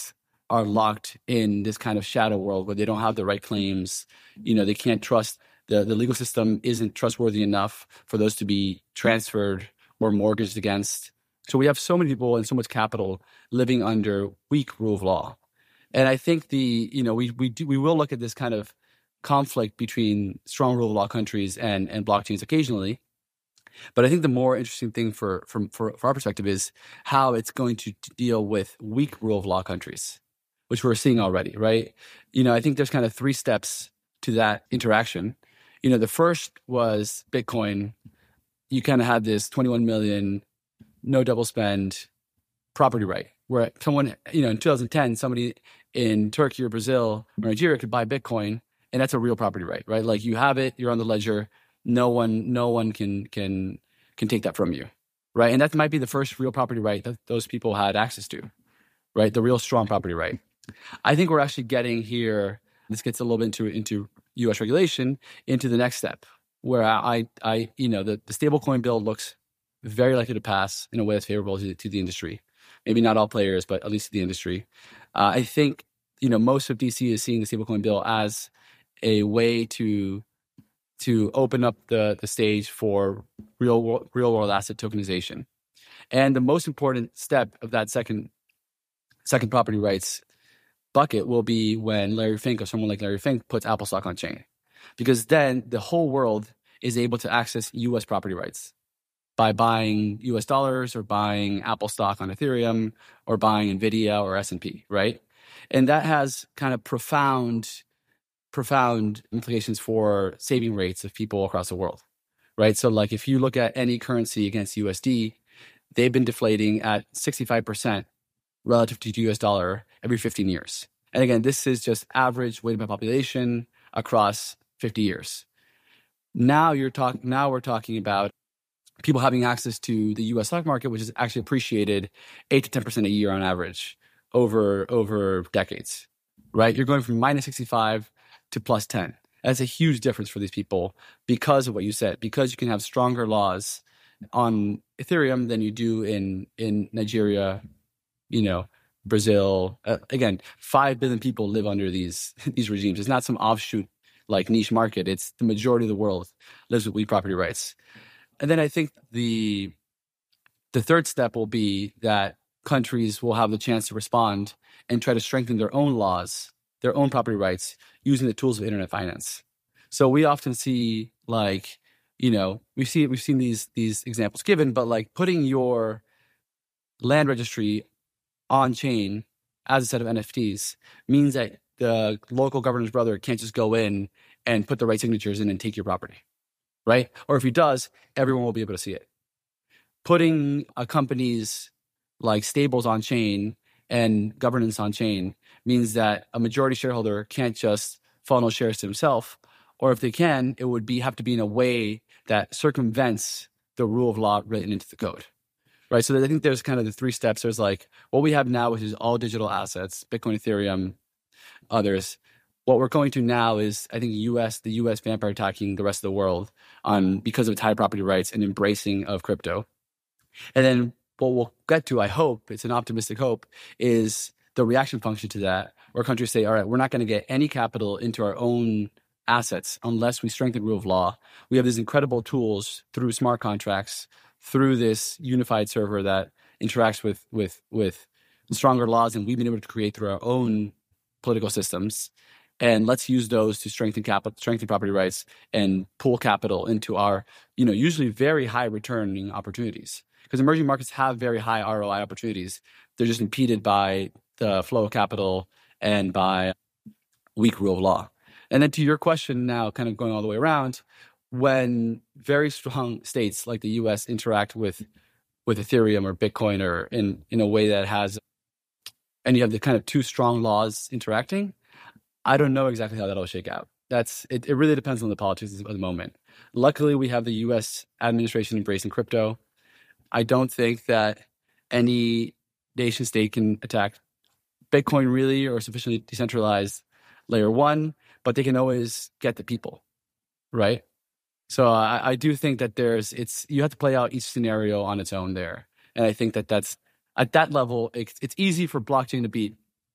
are locked in this kind of shadow world where they don't have the right claims. They can't trust the legal system isn't trustworthy enough for those to be transferred or mortgaged against. So we have so many people and so much capital living under weak rule of law. And I think we will look at this kind of conflict between strong rule of law countries and blockchains occasionally. But I think the more interesting thing for our perspective is how it's going to deal with weak rule of law countries, which we're seeing already, right? I think there's kind of 3 steps to that interaction. The first was Bitcoin. You kind of had this 21 million, no double spend property right, where someone, in 2010, somebody in Turkey or Brazil or Nigeria could buy Bitcoin, and that's a real property right? Like you have it, you're on the ledger. No one can take that from you, right? And that might be the first real property right that those people had access to, right? The real strong property right. I think we're actually getting here. This gets a little bit into U.S. regulation, into the next step, where the stablecoin bill looks very likely to pass in a way that's favorable to the industry. Maybe not all players, but at least to the industry. I think most of DC is seeing the stablecoin bill as a way to open up the stage for real world asset tokenization. And the most important step of that second property rights bucket will be when Larry Fink or someone like Larry Fink puts Apple stock on chain. Because then the whole world is able to access US property rights by buying US dollars or buying Apple stock on Ethereum or buying NVIDIA or S&P, right? And that has kind of profound implications for saving rates of people across the world, right? So like if you look at any currency against USD, they've been deflating at 65% relative to the US dollar every 15 years. And again, this is just average weighted by population across 50 years. Now we're talking about people having access to the US stock market, which is actually appreciated 8 to 10% a year on average over decades, right? You're going from minus 65 to plus 10. That's a huge difference for these people because of what you said, because you can have stronger laws on Ethereum than you do in Nigeria, Brazil. Again, 5 billion people live under these regimes. It's not some offshoot like niche market. It's the majority of the world lives with weak property rights. And then I think the third step will be that countries will have the chance to respond and try to strengthen their own laws, their own property rights, using the tools of internet finance. So we often see we've seen these examples given, but like putting your land registry on chain as a set of NFTs means that the local governor's brother can't just go in and put the right signatures in and take your property, right? Or if he does, everyone will be able to see it. Putting a company's like stables on chain and governance on chain means that a majority shareholder can't just funnel shares to himself, or if they can, it would have to be in a way that circumvents the rule of law written into the code, right? So I think there's kind of the 3 steps. There's like what we have now, which is all digital assets, Bitcoin, Ethereum, others. What we're going to now is, I think, the U.S. vampire attacking the rest of the world because of its high property rights and embracing of crypto. And then what we'll get to, I hope, it's an optimistic hope, is the reaction function to that, where countries say, all right, we're not going to get any capital into our own assets unless we strengthen rule of law. We have these incredible tools through smart contracts, through this unified server that interacts with stronger laws than we've been able to create through our own political systems. And let's use those to strengthen property rights and pull capital into our, usually very high returning opportunities. Because emerging markets have very high ROI opportunities. They're just impeded by the flow of capital and by weak rule of law. And then to your question now, kind of going all the way around, when very strong states like the US interact with Ethereum or Bitcoin or in a way that has, and you have the kind of 2 strong laws interacting, I don't know exactly how that'll shake out. It really depends on the politics of the moment. Luckily, we have the US administration embracing crypto. I don't think that any nation state can attack Bitcoin really or sufficiently decentralized layer 1, but they can always get the people, right? So I do think that you have to play out each scenario on its own there. And I think that's at that level, it's easy for blockchain to beat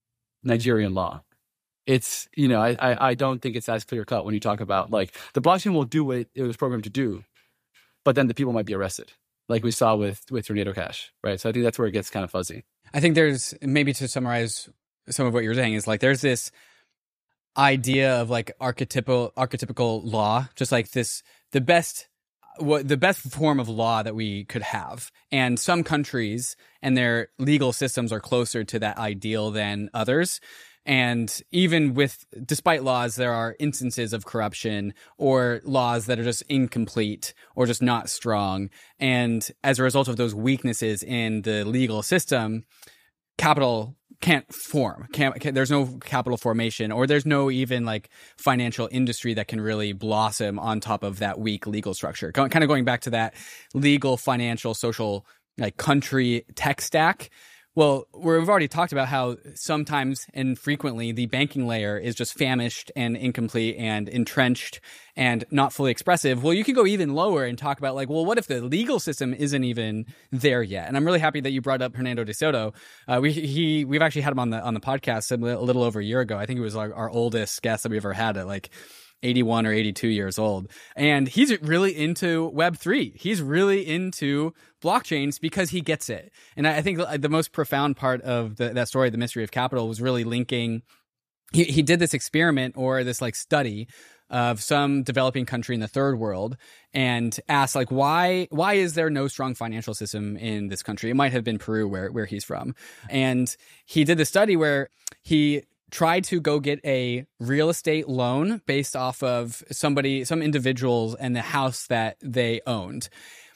Nigerian law. It's, I don't think it's as clear cut when you talk about like the blockchain will do what it was programmed to do, but then the people might be arrested, like we saw with Tornado Cash, right? So I think that's where it gets kind of fuzzy. I think there's, maybe to summarize some of what you're saying, is like there's this idea of like archetypical law, just like this, the best form of law that we could have. And some countries and their legal systems are closer to that ideal than others. And even despite laws, there are instances of corruption or laws that are just incomplete or just not strong. And as a result of those weaknesses in the legal system, capital can't form. There's no capital formation, or there's no even like financial industry that can really blossom on top of that weak legal structure. Kind of going back to that legal, financial, social, like country tech stack. Well, we've already talked about how sometimes and frequently the banking layer is just famished and incomplete and entrenched and not fully expressive. Well, you can go even lower and talk about like, well, what if the legal system isn't even there yet? And I'm really happy that you brought up Hernando de Soto. We've actually had him on the podcast a little over a year ago. I think it was our oldest guest that we ever had at like 81 or 82 years old. And he's really into Web3. He's really into blockchains because he gets it. And I think the most profound part of that story, The Mystery of Capital, was really linking. He did this experiment or this like study of some developing country in the third world and asked like, why is there no strong financial system in this country? It might have been Peru where he's from. And he did the study where he tried to go get a real estate loan based off of some individuals and the house that they owned.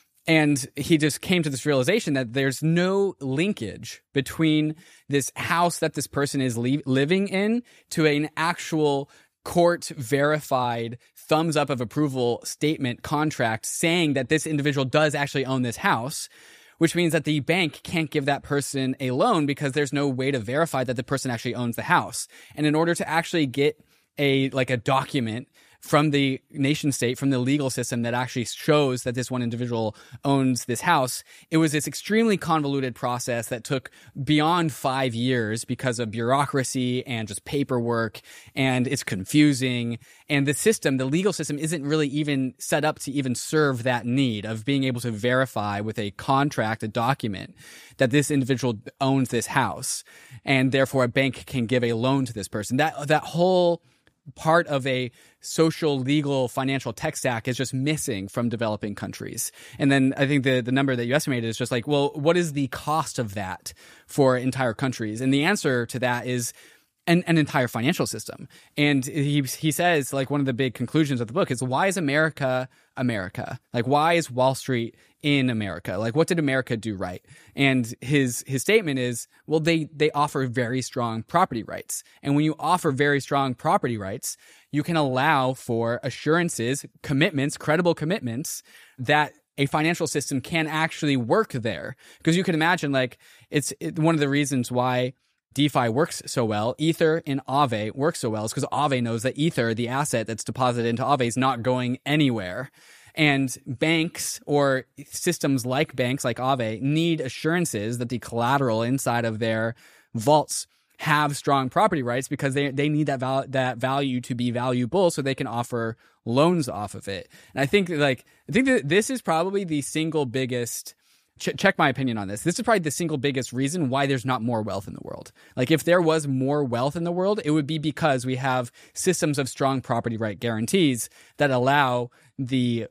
And he just came to this realization that there's no linkage between this house that this person is living in to an actual court verified thumbs up of approval statement contract saying that this individual does actually own this house, which means that the bank can't give that person a loan because there's no way to verify that the person actually owns the house. And in order to actually get a document from the nation state, from the legal system that actually shows that this one individual owns this house, it was this extremely convoluted process that took beyond 5 years because of bureaucracy and just paperwork, and it's confusing. And the legal system isn't really even set up to even serve that need of being able to verify with a contract, a document, that this individual owns this house, and therefore a bank can give a loan to this person. That whole part of a social, legal, financial tech stack is just missing from developing countries. And then I think the number that you estimated is just like, well, what is the cost of that for entire countries? And the answer to that is an entire financial system. And he says, like, one of the big conclusions of the book is, why is America America? Like, why is Wall Street in America? Like, what did America do right? And his statement is, well, they offer very strong property rights. And when you offer very strong property rights, you can allow for assurances, commitments, credible commitments that a financial system can actually work there. Because you can imagine, like, it's one of the reasons why DeFi works so well, Ether and Aave works so well, is because Aave knows that Ether, the asset that's deposited into Aave, is not going anywhere. And banks or systems like banks like Aave need assurances that the collateral inside of their vaults have strong property rights, because they need that value to be valuable so they can offer loans off of it. And I think that this is probably the single biggest, check my opinion on this. This is probably the single biggest reason why there's not more wealth in the world. Like, if there was more wealth in the world, it would be because we have systems of strong property right guarantees that allow the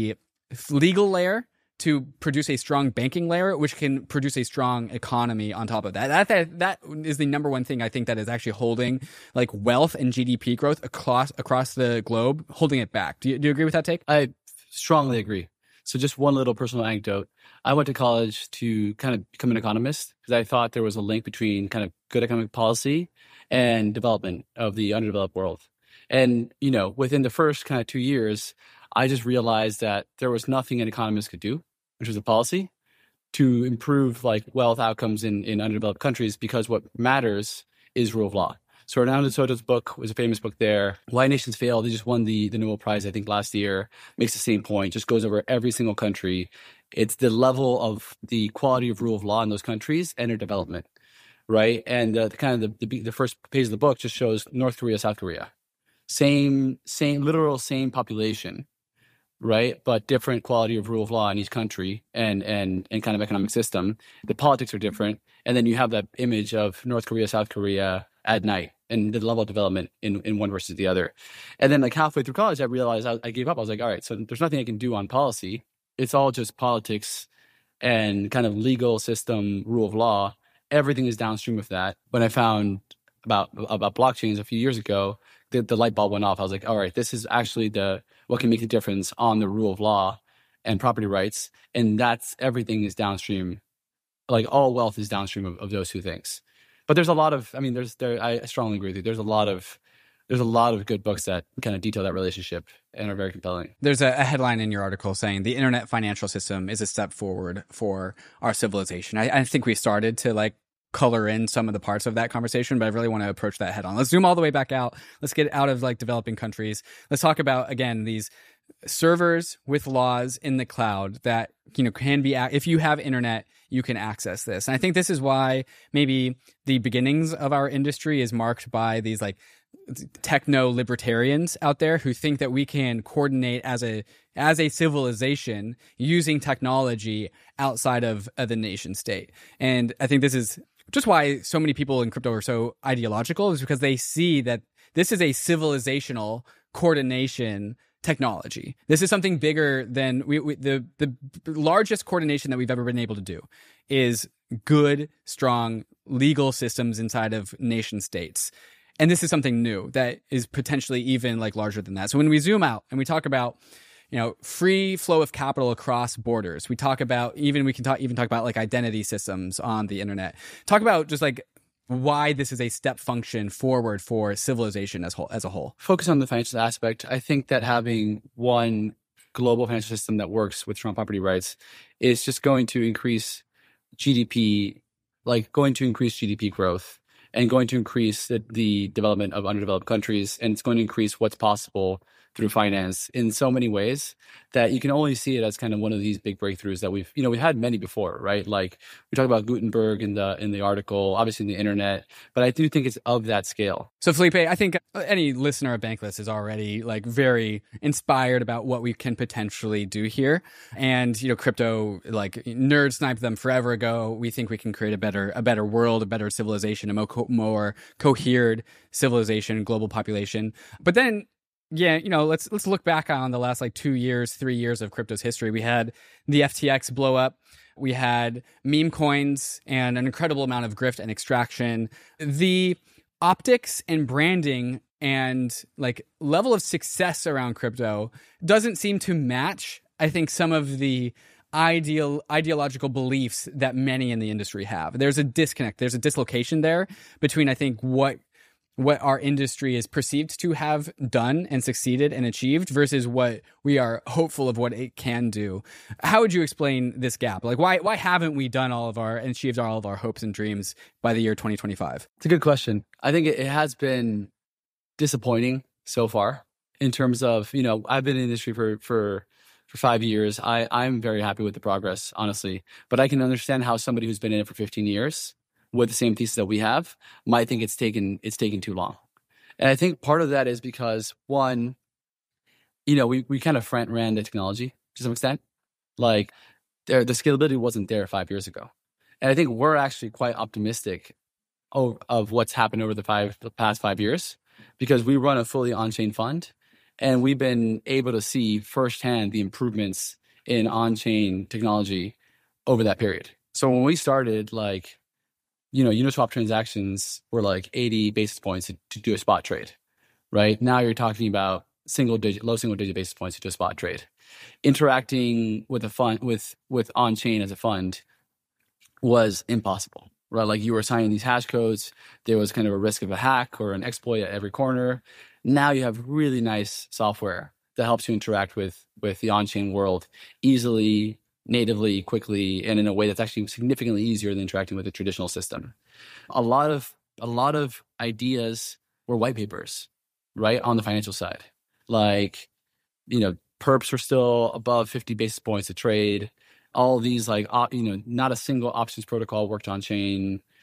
legal layer to produce a strong banking layer, which can produce a strong economy on top of that. That is the number one thing I think that is actually holding like wealth and GDP growth across the globe, holding it back. Do you agree with that take? I strongly agree. So just one little personal anecdote. I went to college to kind of become an economist because I thought there was a link between kind of good economic policy and development of the underdeveloped world. And, within the first kind of 2 years, I just realized that there was nothing an economist could do, which was a policy, to improve like wealth outcomes in underdeveloped countries, because what matters is rule of law. So Hernando de Soto's book was a famous book there. Why Nations Fail. They just won the Nobel Prize, I think, last year. Makes the same point, just goes over every single country. It's the level of the quality of rule of law in those countries and their development, right? And the first page of the book just shows North Korea, South Korea, same literal same population, right? But different quality of rule of law in each country and kind of economic system. The politics are different, and then you have that image of North Korea, South Korea at night, and the level of development in one versus the other. And then like halfway through college, I realized I gave up. I was like, all right, so there's nothing I can do on policy. It's all just politics and kind of legal system, rule of law. Everything is downstream of that. When I found about blockchains a few years ago, the light bulb went off. I was like, all right, this is actually what can make the difference on the rule of law and property rights. And that's everything is downstream. Like all wealth is downstream of those two things. But there's a lot of, I mean, I strongly agree with you. There's a lot of good books that kind of detail that relationship and are very compelling. There's a headline in your article saying the internet financial system is a step forward for our civilization. I think we started to like color in some of the parts of that conversation, but I really want to approach that head on. Let's zoom all the way back out. Let's get out of like developing countries. Let's talk about, again, these servers with laws in the cloud that, can be, if you have internet, you can access this. And I think this is why maybe the beginnings of our industry is marked by these like techno libertarians out there who think that we can coordinate as a civilization using technology outside of the nation state. And I think this is just why so many people in crypto are so ideological, is because they see that this is a civilizational coordination technology. This is something bigger than the largest coordination that we've ever been able to do is good, strong legal systems inside of nation states. And this is something new that is potentially even like larger than that. So when we zoom out and we talk about, free flow of capital across borders, we can talk about like identity systems on the internet. Talk about just like why this is a step function forward for civilization as a whole. Focus on the financial aspect. I think that having one global financial system that works with strong property rights is just going to increase GDP, growth, and going to increase the development of underdeveloped countries. And it's going to increase what's possible through finance in so many ways that you can only see it as kind of one of these big breakthroughs that we've had many before, right? Like we talk about Gutenberg in the article, obviously in the internet, but I do think it's of that scale. So Felipe, I think any listener of Bankless is already like very inspired about what we can potentially do here. And, crypto, like nerd sniped them forever ago. We think we can create a better world, a better civilization, a more cohered civilization, global population. But then, yeah, let's look back on the last like 3 years of crypto's history. We had the FTX blow up. We had meme coins and an incredible amount of grift and extraction. The optics and branding and like level of success around crypto doesn't seem to match, I think, some of the ideological beliefs that many in the industry have. There's a disconnect. There's a dislocation there between, I think, what our industry is perceived to have done and succeeded and achieved versus what we are hopeful of what it can do. How would you explain this gap? Like, why haven't we done and achieved all of our hopes and dreams by the year 2025? It's a good question. I think it has been disappointing so far in terms of, I've been in the industry for 5 years. I'm very happy with the progress, honestly, but I can understand how somebody who's been in it for 15 years with the same thesis that we have might think it's taken too long. And I think part of that is because, one, we kind of front ran the technology to some extent. Like the scalability wasn't there 5 years ago. And I think we're actually quite optimistic of what's happened over the past 5 years because we run a fully on-chain fund and we've been able to see firsthand the improvements in on-chain technology over that period. So when we started, like, Uniswap transactions were like 80 basis points to do a spot trade, right? Now you're talking about low single digit basis points to do a spot trade. Interacting with a fund, with on-chain as a fund was impossible, right? Like you were assigning these hash codes. There was kind of a risk of a hack or an exploit at every corner. Now you have really nice software that helps you interact with the on-chain world easily, natively, quickly, and in a way that's actually significantly easier than interacting with a traditional system. A lot of ideas were white papers, right, on the financial side. Like, perps were still above 50 basis points to trade. All these, like, not a single options protocol worked on chain.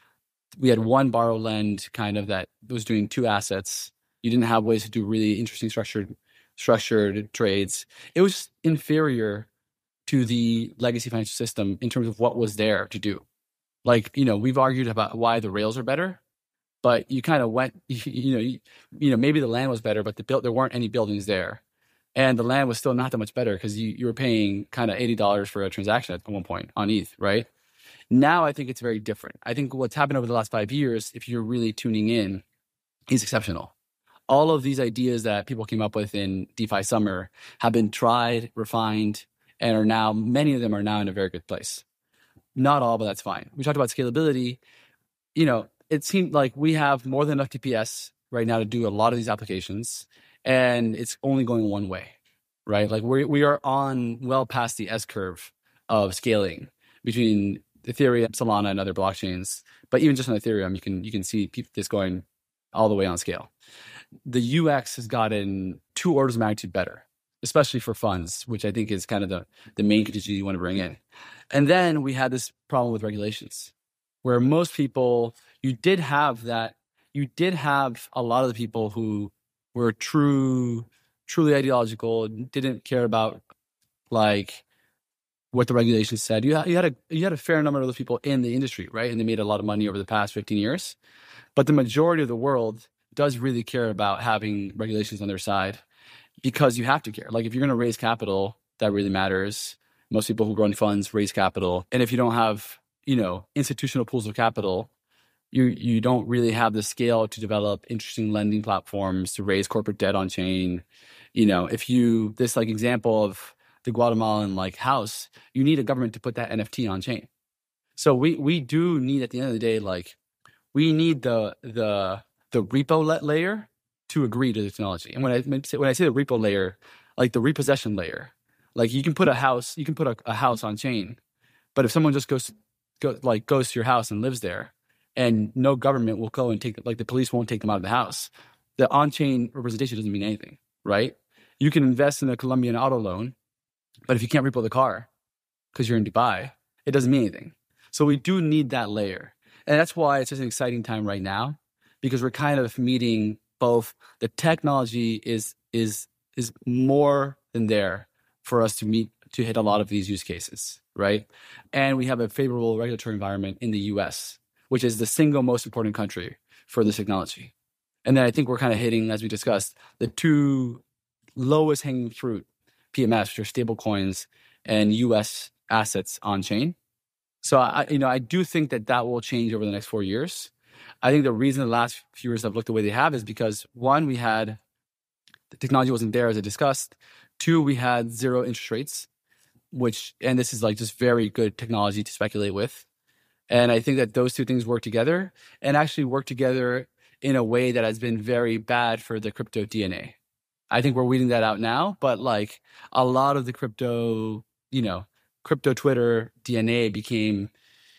we had one borrow lend kind of that was doing two assets. You didn't have ways to do really interesting structured trades. It was inferior to the legacy financial system in terms of what was there to do. Like, we've argued about why the rails are better, but you kind of went, maybe the land was better, but there weren't any buildings there. And the land was still not that much better because you were paying kind of $80 for a transaction at one point on ETH, right? Now I think it's very different. I think what's happened over the last 5 years, if you're really tuning in, is exceptional. All of these ideas that people came up with in DeFi Summer have been tried, refined, and many of them are now in a very good place. Not all, but that's fine. We talked about scalability. It seemed like we have more than enough TPS right now to do a lot of these applications, and it's only going one way, right? Like we are on well past the S curve of scaling between Ethereum, Solana, and other blockchains. But even just on Ethereum, you can see this going all the way on scale. The UX has gotten 2 orders of magnitude better, especially for funds, which I think is kind of the main contingency you want to bring in. And then we had this problem with regulations, where most people, you did have a lot of the people who were truly ideological, didn't care about like what the regulations said. You had a fair number of those people in the industry, right? And they made a lot of money over the past 15 years. But the majority of the world does really care about having regulations on their side because you have to care. Like if you're going to raise capital, that really matters. Most people who run funds raise capital. And if you don't have, institutional pools of capital, you don't really have the scale to develop interesting lending platforms to raise corporate debt on chain. This like example of the Guatemalan like house, you need a government to put that NFT on chain. So we do need, at the end of the day, like we need the repo layer to agree to the technology. And when I say the repo layer, like the repossession layer, like you can put a house on chain, but if someone just goes to your house and lives there, and no government will go and the police won't take them out of the house, the on-chain representation doesn't mean anything, right? You can invest in a Colombian auto loan, but if you can't repo the car because you're in Dubai, it doesn't mean anything. So we do need that layer. And that's why it's just an exciting time right now, because we're kind of meeting both the technology is more than there for us to hit a lot of these use cases, right? And we have a favorable regulatory environment in the US, which is the single most important country for this technology. And then I think we're kind of hitting, as we discussed, the 2 lowest hanging fruit PMS, which are stable coins and US assets on chain. So I do think that will change over the next 4 years. I think the reason the last few years have looked the way they have is because 1, the technology wasn't there, as I discussed. 2, we had 0 interest rates, and this is like just very good technology to speculate with. And I think that those 2 things work together and actually work together in a way that has been very bad for the crypto DNA. I think we're weeding that out now, but like a lot of the crypto Twitter DNA became,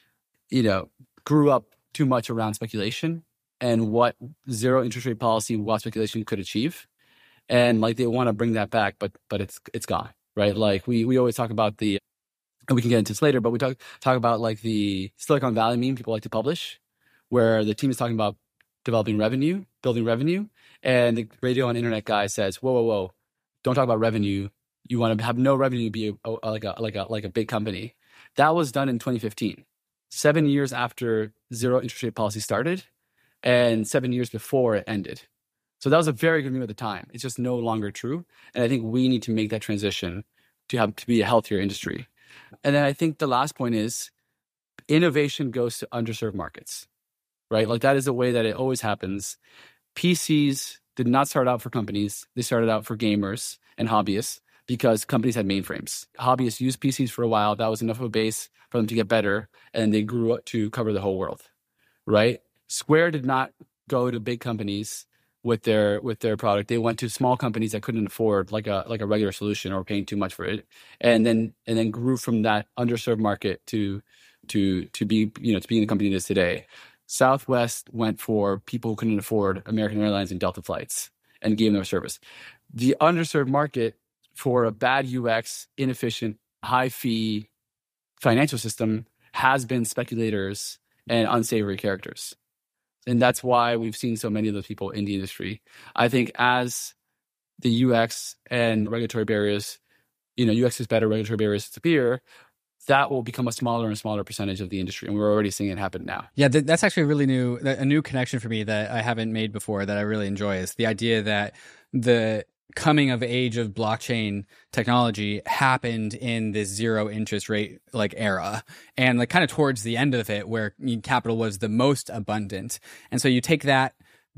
grew up too much around speculation and what 0 interest rate policy while speculation could achieve. And like they want to bring that back, but it's gone, right? Like we always talk about and we can get into this later, but we talk about like the Silicon Valley meme people like to publish, where the team is talking about building revenue, and the radio and internet guy says, whoa, don't talk about revenue. You want to have no revenue, be like a big company. That was done in 2015, 7 years after 0 interest rate policy started, and 7 years before it ended. So that was a very good meme at the time. It's just no longer true, and I think we need to make that transition to be a healthier industry. And then I think the last point is innovation goes to underserved markets, right? Like that is the way that it always happens. PCs did not start out for companies. They started out for gamers and hobbyists because companies had mainframes. Hobbyists used PCs for a while. That was enough of a base for them to get better. And they grew up to cover the whole world, right? Square did not go to big companies with their product. They went to small companies that couldn't afford like a regular solution or paying too much for it, and then grew from that underserved market to being the company it is today. Southwest went for people who couldn't afford American Airlines and Delta flights and gave them a service. The underserved market for a bad UX, inefficient, high fee financial system has been speculators and unsavory characters. And that's why we've seen so many of those people in the industry. I think as the UX and regulatory barriers, UX is better, regulatory barriers disappear, that will become a smaller and smaller percentage of the industry. And we're already seeing it happen now. Yeah, that's actually a new connection for me that I haven't made before that I really enjoy, is the idea that the coming of age of blockchain technology happened in this zero interest rate era, and kind of towards the end of it where capital was the most abundant. And so you take that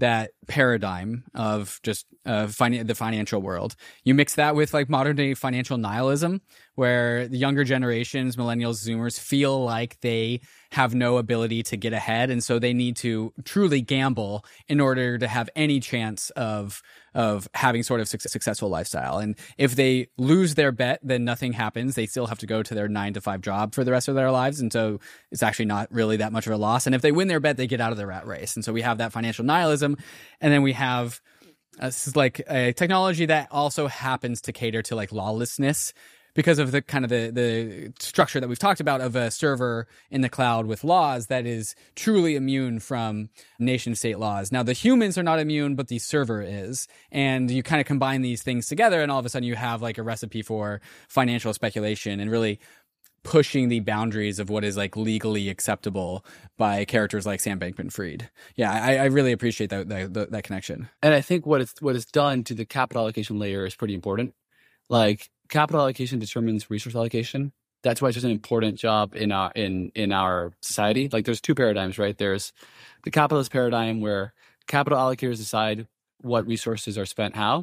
paradigm of just the financial world, you mix that with modern day financial nihilism, where the younger generations, millennials, Zoomers, feel like they have no ability to get ahead, and so they need to truly gamble in order to have any chance of having sort of successful lifestyle. And if they lose their bet, then nothing happens. They still have to go to their 9-to-5 job for the rest of their lives, and so it's actually not really that much of a loss. And if they win their bet, they get out of the rat race. And so we have that financial nihilism, and then we have this is a technology that also happens to cater to lawlessness, because of the kind of the structure that we've talked about of a server in the cloud with laws that is truly immune from nation state laws. Now, the humans are not immune, but the server is. And you kind of combine these things together, and all of a sudden you have a recipe for financial speculation and really pushing the boundaries of what is legally acceptable by characters like Sam Bankman-Fried. Yeah, I really appreciate that connection. And I think what it's done to the capital allocation layer is pretty important. Capital allocation determines resource allocation. That's why it's just an important job in our society. There's two paradigms, right? There's the capitalist paradigm where capital allocators decide what resources are spent how,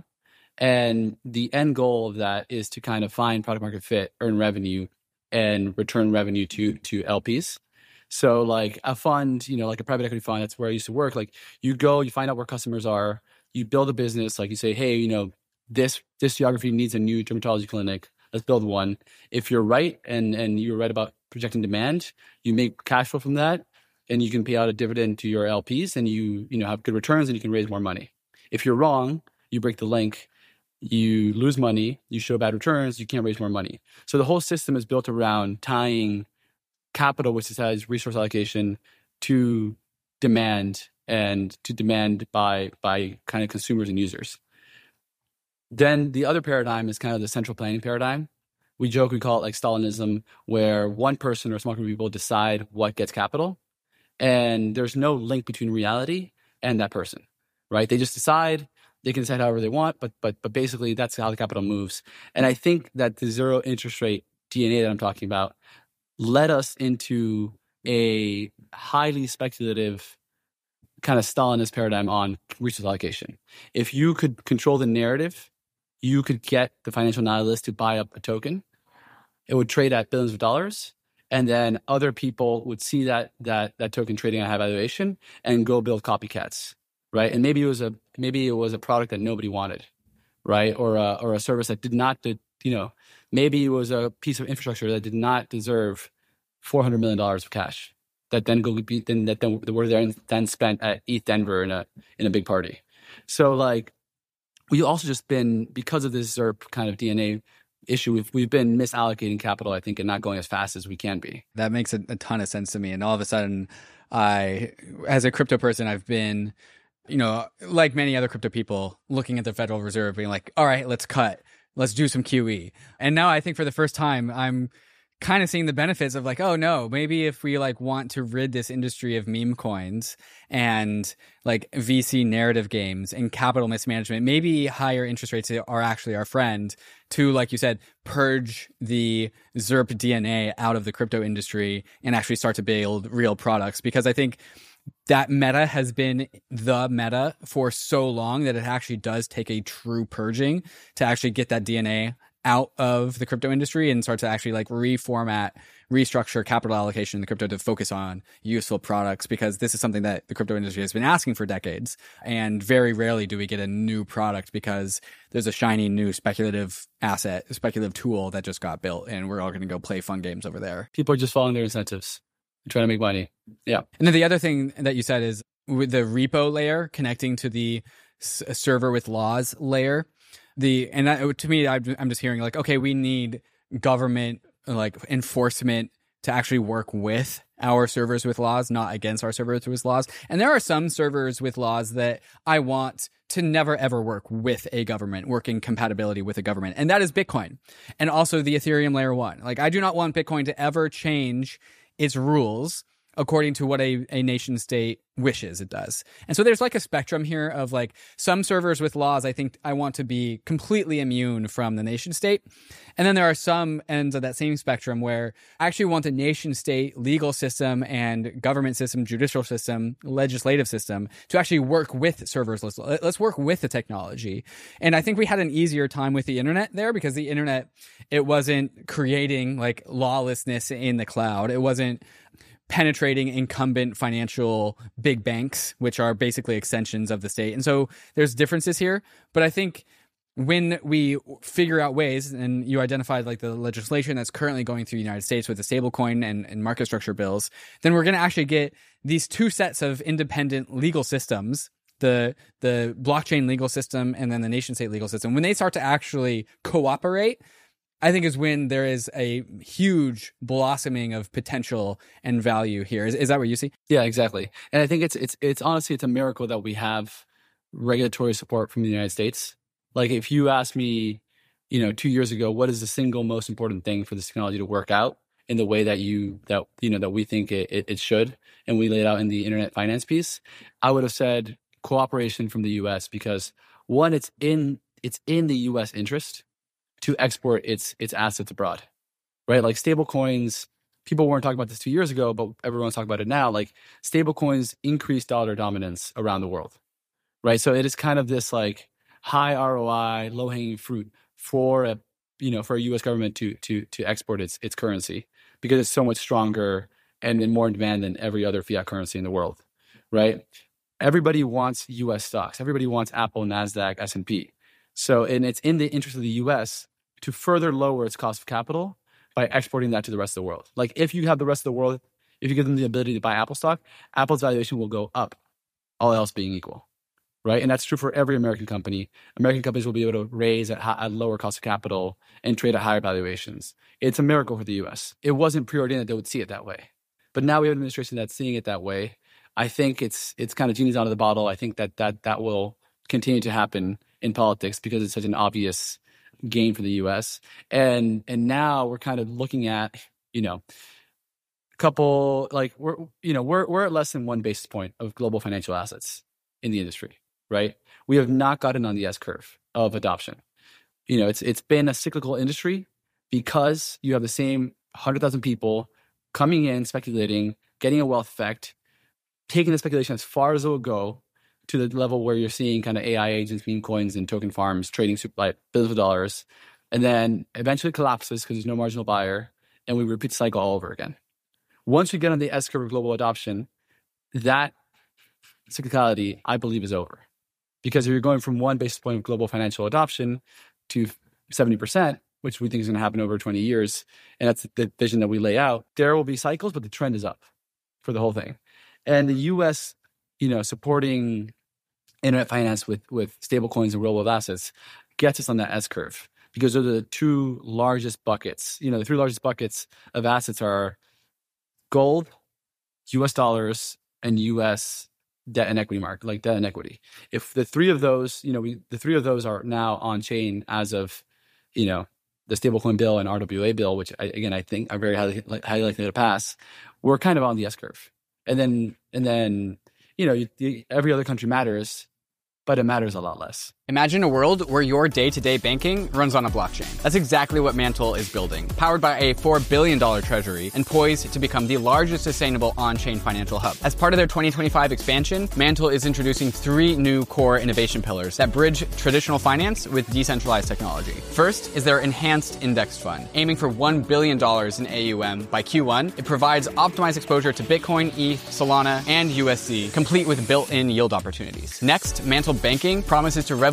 and the end goal of that is to kind of find product market fit, earn revenue, and return revenue to LPs. So a fund, a private equity fund, that's where I used to work. You go, you find out where customers are, you build a business. You say, hey, this geography needs a new dermatology clinic. Let's build one. If you're right and you're right about projecting demand, you make cash flow from that, and you can pay out a dividend to your LPs, and you have good returns, and you can raise more money. If you're wrong, you break the link, you lose money, you show bad returns, you can't raise more money. So the whole system is built around tying capital, which decides resource allocation, to demand, and to demand by kind of consumers and users. Then the other paradigm is kind of the central planning paradigm. We call it Stalinism, where one person or a small group of people decide what gets capital, and there's no link between reality and that person, right? They just decide. They can decide however they want, but basically that's how the capital moves. And I think that the zero interest rate DNA that I'm talking about led us into a highly speculative kind of Stalinist paradigm on resource allocation. If you could control the narrative, you could get the financial nihilist to buy up a token. It would trade at billions of dollars, and then other people would see that token trading at high valuation and go build copycats, right? And maybe it was a product that nobody wanted, right? Or a service that did not, maybe it was a piece of infrastructure that did not deserve $400 million of cash that then were then spent at ETH Denver in a big party. So we also just been, because of this ZERP kind of DNA issue, we've been misallocating capital, I think, and not going as fast as we can be. That makes a ton of sense to me. And all of a sudden, as a crypto person, I've been, like many other crypto people, looking at the Federal Reserve being like, all right, let's do some QE. And now I think for the first time, I'm kind of seeing the benefits of oh no, maybe if we want to rid this industry of meme coins and VC narrative games and capital mismanagement, maybe higher interest rates are actually our friend to, like you said, purge the ZERP DNA out of the crypto industry and actually start to build real products. Because I think that meta has been the meta for so long that it actually does take a true purging to actually get that DNA out of the crypto industry and start to actually reformat, restructure capital allocation in the crypto to focus on useful products, because this is something that the crypto industry has been asking for decades. And very rarely do we get a new product because there's a shiny new speculative asset, a speculative tool that just got built, and we're all going to go play fun games over there. People are just following their incentives, trying to make money. Yeah. And then the other thing that you said is with the repo layer connecting to the server with laws layer. To me, I'm just hearing okay, we need government enforcement to actually work with our servers with laws, not against our servers with laws. And there are some servers with laws that I want to never ever work with a government, work in compatibility with a government. And that is Bitcoin and also the Ethereum layer 1. Like, I do not want Bitcoin to ever change its rules according to what a nation state wishes it does. And so there's like a spectrum here of like some servers with laws I think I want to be completely immune from the nation state. And then there are some ends of that same spectrum where I actually want the nation state legal system and government system, judicial system, legislative system to actually work with servers. Let's work with the technology. And I think we had an easier time with the internet there because the internet, it wasn't creating like lawlessness in the cloud. It wasn't penetrating incumbent financial big banks, which are basically extensions of the state. And so there's differences here. But I think when we figure out ways, and you identified like the legislation that's currently going through the United States with the stablecoin and market structure bills, then we're going to actually get these two sets of independent legal systems, the blockchain legal system and then the nation state legal system. When they start to actually cooperate, I think is when there is a huge blossoming of potential and value here. Is that what you see? Yeah, exactly. And I think it's honestly, it's a miracle that we have regulatory support from the United States. Like if you asked me, 2 years ago, what is the single most important thing for this technology to work out in the way that we think it should, and we laid out in the internet finance piece, I would have said cooperation from the US, because one, it's in the US interest to export its assets abroad, right? Like stable coins, people weren't talking about this 2 years ago, but everyone's talking about it now. Like stable coins increase dollar dominance around the world, right? So it is kind of this like high ROI, low hanging fruit for a US government to export its currency because it's so much stronger and in more demand than every other fiat currency in the world, right? Everybody wants US stocks. Everybody wants Apple, NASDAQ, S&P. So, and it's in the interest of the U.S. to further lower its cost of capital by exporting that to the rest of the world. Like if you have the rest of the world, if you give them the ability to buy Apple stock, Apple's valuation will go up, all else being equal, right? And that's true for every American company. American companies will be able to raise at lower cost of capital and trade at higher valuations. It's a miracle for the U.S. It wasn't preordained that they would see it that way. But now we have an administration that's seeing it that way. I think it's kind of genie's out of the bottle. I think that will continue to happen in politics because it's such an obvious gain for the U.S. And now we're kind of looking at, couple like we're at less than 1 basis point of global financial assets in the industry, right? We have not gotten on the S curve of adoption. It's been a cyclical industry because you have the same 100,000 people coming in, speculating, getting a wealth effect, taking the speculation as far as it will go, to the level where you're seeing kind of AI agents, meme coins, and token farms trading billions of dollars, and then eventually collapses because there's no marginal buyer, and we repeat the cycle all over again. Once we get on the S curve of global adoption, that cyclicality, I believe, is over. Because if you're going from 1 basis point of global financial adoption to 70%, which we think is going to happen over 20 years, and that's the vision that we lay out, there will be cycles, but the trend is up for the whole thing. And the U.S., supporting internet finance with stable coins and real-world assets gets us on that S curve because those are the two largest buckets. The 3 largest buckets of assets are gold, US dollars, and US debt and equity market, like debt and equity. If the 3 of those, the 3 of those are now on chain as of, the stablecoin bill and RWA bill, which I think are very highly likely to pass, we're kind of on the S curve. And then every other country matters, but it matters a lot less. Imagine a world where your day-to-day banking runs on a blockchain. That's exactly what Mantle is building, powered by a $4 billion treasury and poised to become the largest sustainable on-chain financial hub. As part of their 2025 expansion, Mantle is introducing 3 new core innovation pillars that bridge traditional finance with decentralized technology. First is their enhanced index fund. Aiming for $1 billion in AUM by Q1, it provides optimized exposure to Bitcoin, ETH, Solana, and USD, complete with built-in yield opportunities. Next, Mantle Banking promises to revolutionize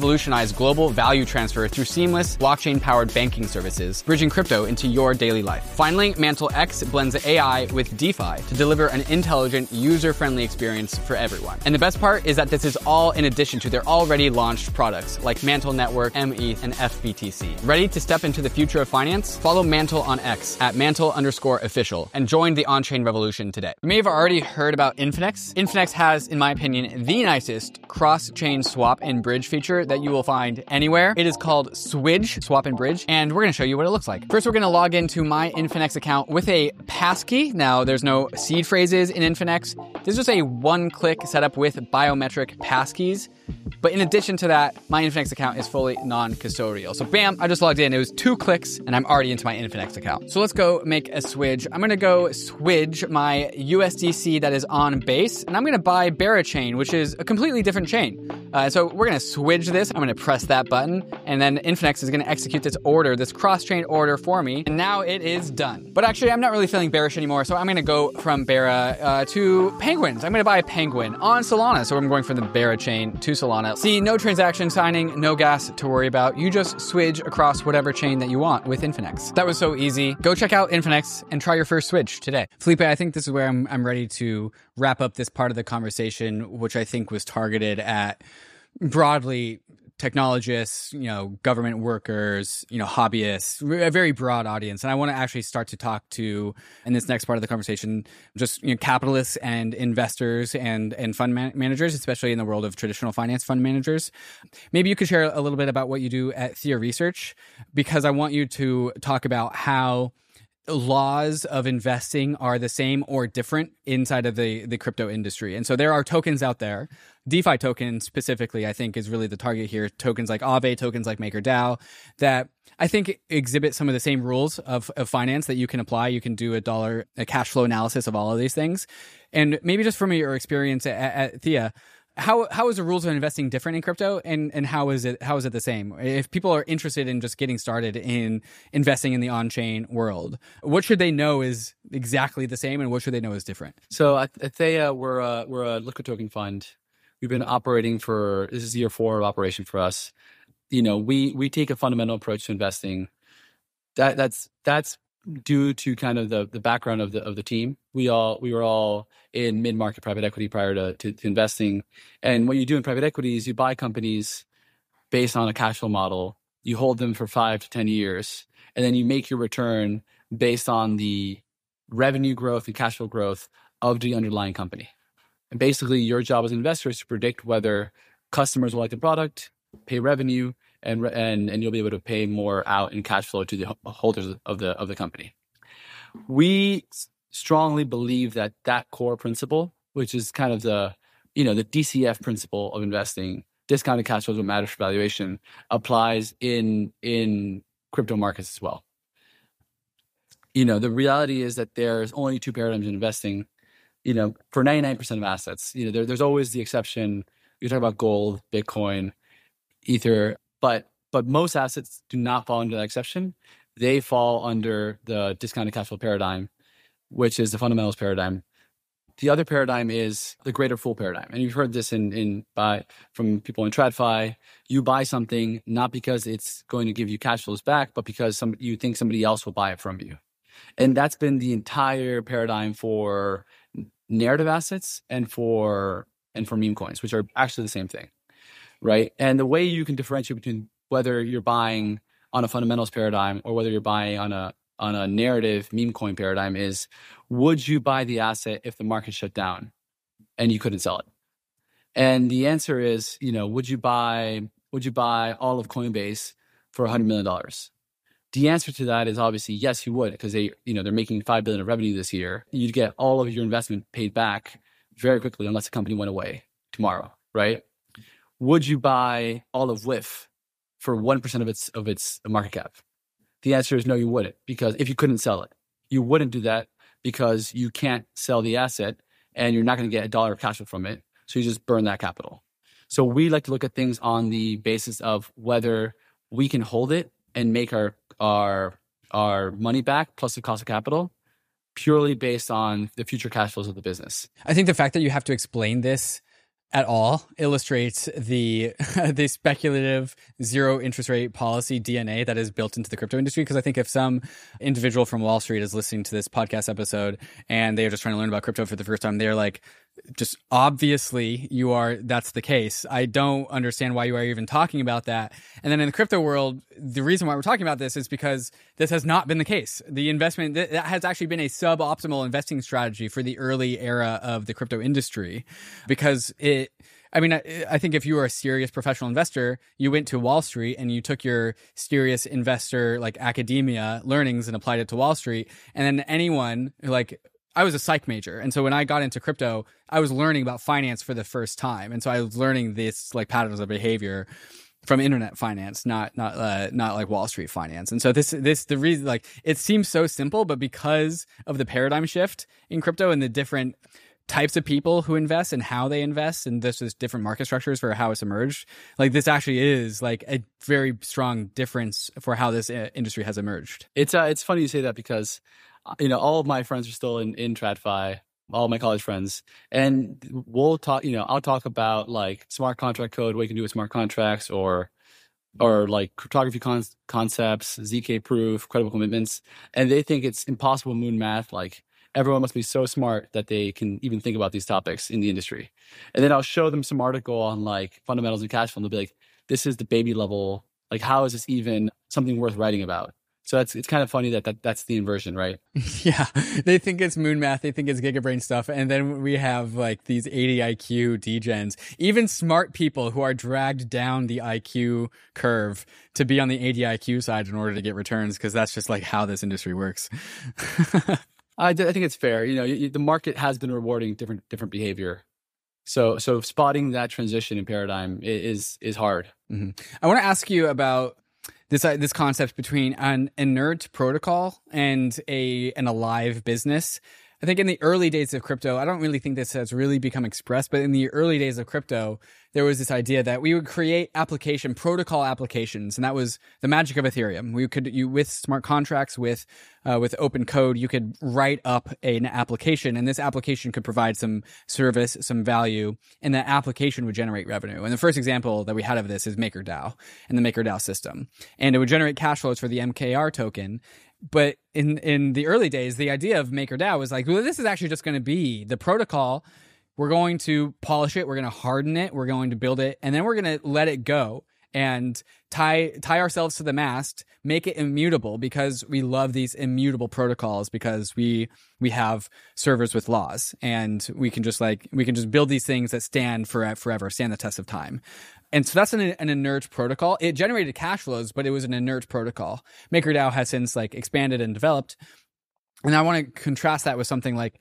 revolutionize global value transfer through seamless blockchain-powered banking services, bridging crypto into your daily life. Finally, Mantle X blends AI with DeFi to deliver an intelligent, user-friendly experience for everyone. And the best part is that this is all in addition to their already launched products like Mantle Network, METH, and FBTC. Ready to step into the future of finance? Follow Mantle on X at Mantle_official and join the on-chain revolution today. You may have already heard about Infinex. Infinex has, in my opinion, the nicest cross-chain swap and bridge feature that you will find anywhere. It is called Swidge, Swap and Bridge, and we're going to show you what it looks like. First, we're going to log into my Infinex account with a passkey. Now, there's no seed phrases in Infinex. This is just a one-click setup with biometric passkeys. But in addition to that, my Infinex account is fully non-custodial. So bam, I just logged in. It was 2 clicks and I'm already into my Infinex account. So let's go make a swidge. I'm going to go swidge my USDC that is on Base, and I'm going to buy Berachain, which is a completely different chain. So we're going to swidge this. I'm going to press that button, and then Infinex is going to execute this order, this cross-chain order for me. And now it is done. But actually, I'm not really feeling bearish anymore, so I'm going to go from Bera to Penguins. I'm going to buy a Penguin on Solana. So I'm going from the Berachain to Solana. See, no transaction signing, no gas to worry about. You just swidge across whatever chain that you want with Infinex. That was so easy. Go check out Infinex and try your first switch today. Felipe, I think this is where I'm ready to wrap up this part of the conversation, which I think was targeted at broadly technologists, government workers, hobbyists, a very broad audience. And I want to actually start to talk to, in this next part of the conversation, just capitalists and investors and fund managers, especially in the world of traditional finance fund managers. Maybe you could share a little bit about what you do at Thea Research, because I want you to talk about how laws of investing are the same or different inside of the crypto industry. And so there are tokens out there. DeFi tokens specifically, I think, is really the target here. Tokens like Aave, tokens like MakerDAO, that I think exhibit some of the same rules of finance that you can apply. You can do a cash flow analysis of all of these things. And maybe just from your experience at Thea, how is the rules of investing different in crypto, and how is it the same? If people are interested in just getting started in investing in the on-chain world, what should they know is exactly the same, and what should they know is different? So at Thea, we're a liquid token fund. We've been operating this is year 4 of operation for us. We take a fundamental approach to investing. That's due to kind of the background of the team. We were all in mid-market private equity prior to investing. And what you do in private equity is you buy companies based on a cash flow model. You hold them for 5 to 10 years, and then you make your return based on the revenue growth and cash flow growth of the underlying company. And basically, your job as an investor is to predict whether customers will like the product, pay revenue, and you'll be able to pay more out in cash flow to the holders of the company. We strongly believe that core principle, which is kind of the DCF principle of investing, discounted cash flows what matters for valuation, applies in crypto markets as well. The reality is that there's only 2 paradigms in investing. For 99% of assets, there's always the exception. You talk about gold, Bitcoin, Ether, but most assets do not fall under that exception. They fall under the discounted cash flow paradigm, which is the fundamentals paradigm. The other paradigm is the greater fool paradigm. And you've heard this from people in TradFi. You buy something not because it's going to give you cash flows back, but because you think somebody else will buy it from you. And that's been the entire paradigm for narrative assets and for meme coins, which are actually the same thing, right? And the way you can differentiate between whether you're buying on a fundamentals paradigm or whether you're buying on a narrative meme coin paradigm is, would you buy the asset if the market shut down and you couldn't sell it? And the answer is, would you buy all of Coinbase for $100 million? The answer to that is obviously yes, you would, because they're making $5 billion of revenue this year. You'd get all of your investment paid back very quickly unless the company went away tomorrow, right? Would you buy all of WIF for 1% of its market cap? The answer is no, you wouldn't, because if you couldn't sell it, you wouldn't do that because you can't sell the asset and you're not going to get $1 of cash flow from it. So you just burn that capital. So we like to look at things on the basis of whether we can hold it and make our money back plus the cost of capital purely based on the future cash flows of the business. I think the fact that you have to explain this at all illustrates the the speculative zero interest rate policy DNA that is built into the crypto industry. Because I think if some individual from Wall Street is listening to this podcast episode and they are just trying to learn about crypto for the first time, they're like, just obviously that's the case. I don't understand why you are even talking about that. And then in the crypto world, the reason why we're talking about this is because this has not been the case. The investment that has actually been a suboptimal investing strategy for the early era of the crypto industry, because I think if you were a serious professional investor, you went to Wall Street and you took your serious investor like academia learnings and applied it to Wall Street. And then anyone I was a psych major. And so when I got into crypto, I was learning about finance for the first time. And so I was learning this like patterns of behavior from internet finance, not like Wall Street finance. And so the reason, like, it seems so simple, but because of the paradigm shift in crypto and the different types of people who invest and how they invest, and this is different market structures for how it's emerged, like this actually is like a very strong difference for how this industry has emerged. It's funny you say that, because all of my friends are still in TradFi, all my college friends, and we'll talk. I'll talk about like smart contract code, what you can do with smart contracts, or like cryptography concepts, ZK proof, credible commitments, and they think it's impossible moon math. Like, everyone must be so smart that they can even think about these topics in the industry. And then I'll show them some article on like fundamentals and cash flow, and they'll be like, "This is the baby level. Like, how is this even something worth writing about?" So it's kind of funny that's the inversion, right? Yeah, they think it's moon math, they think it's gigabrain stuff, and then we have like these 80 IQ degens, even smart people who are dragged down the IQ curve to be on the 80 IQ side in order to get returns, because that's just like how this industry works. I think it's fair. The market has been rewarding different behavior. So spotting that transition in paradigm is hard. Mm-hmm. I want to ask you about this concept between an inert protocol and a live business. I think in the early days of crypto, I don't really think this has really become expressed, but in the early days of crypto, there was this idea that we would create protocol applications, and that was the magic of Ethereum. With smart contracts, with open code, you could write up an application, and this application could provide some service, some value, and that application would generate revenue. And the first example that we had of this is MakerDAO and the MakerDAO system, and it would generate cash flows for the MKR token. But in the early days, the idea of MakerDAO was like, well, this is actually just going to be the protocol. We're going to polish it. We're going to harden it. We're going to build it. And then we're going to let it go and tie ourselves to the mast, make it immutable, because we love these immutable protocols, because we have servers with laws, and we can just build these things that stand forever, stand the test of time. And so that's an inert protocol. It generated cash flows, but it was an inert protocol. MakerDAO has since like expanded and developed. And I want to contrast that with something like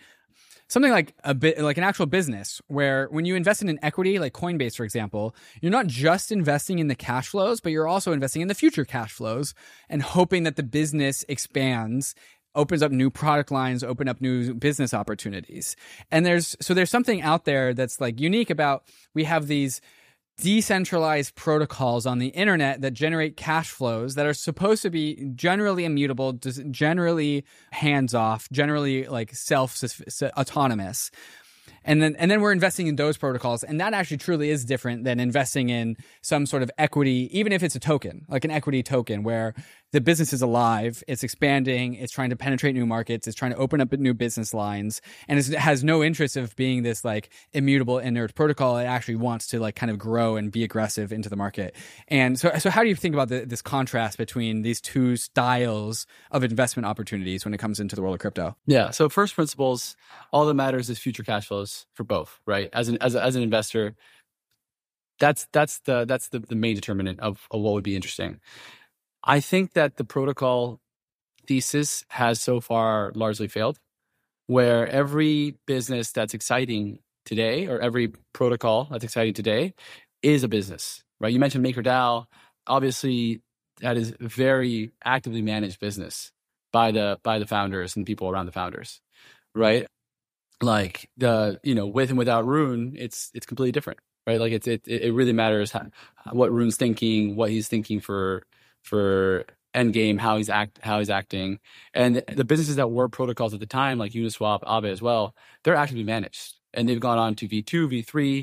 a bit like an actual business, where when you invest in an equity like Coinbase, for example, you're not just investing in the cash flows, but you're also investing in the future cash flows and hoping that the business expands, opens up new product lines, open up new business opportunities. And there's something out there that's like unique about, we have these decentralized protocols on the internet that generate cash flows that are supposed to be generally immutable, generally hands-off, generally like autonomous. And then we're investing in those protocols, and that actually truly is different than investing in some sort of equity, even if it's a token, like an equity token, where the business is alive, it's expanding, it's trying to penetrate new markets, it's trying to open up new business lines, and it has no interest of being this like immutable inert protocol. It actually wants to like kind of grow and be aggressive into the market. And so how do you think about this contrast between these two styles of investment opportunities when it comes into the world of crypto? Yeah. So first principles, all that matters is future cash flows for both, right? As an investor, that's the main determinant of what would be interesting. I think that the protocol thesis has so far largely failed, where every business that's exciting today, or every protocol that's exciting today, is a business, right? You mentioned MakerDAO. Obviously, that is a very actively managed business by the founders and people around the founders, right? Like with and without Rune, it's completely different, right? Like it really matters what Rune's thinking, what he's thinking for Endgame, how he's acting. And the businesses that were protocols at the time, like Uniswap, Aave as well, they're actively managed, and they've gone on to V2, V3.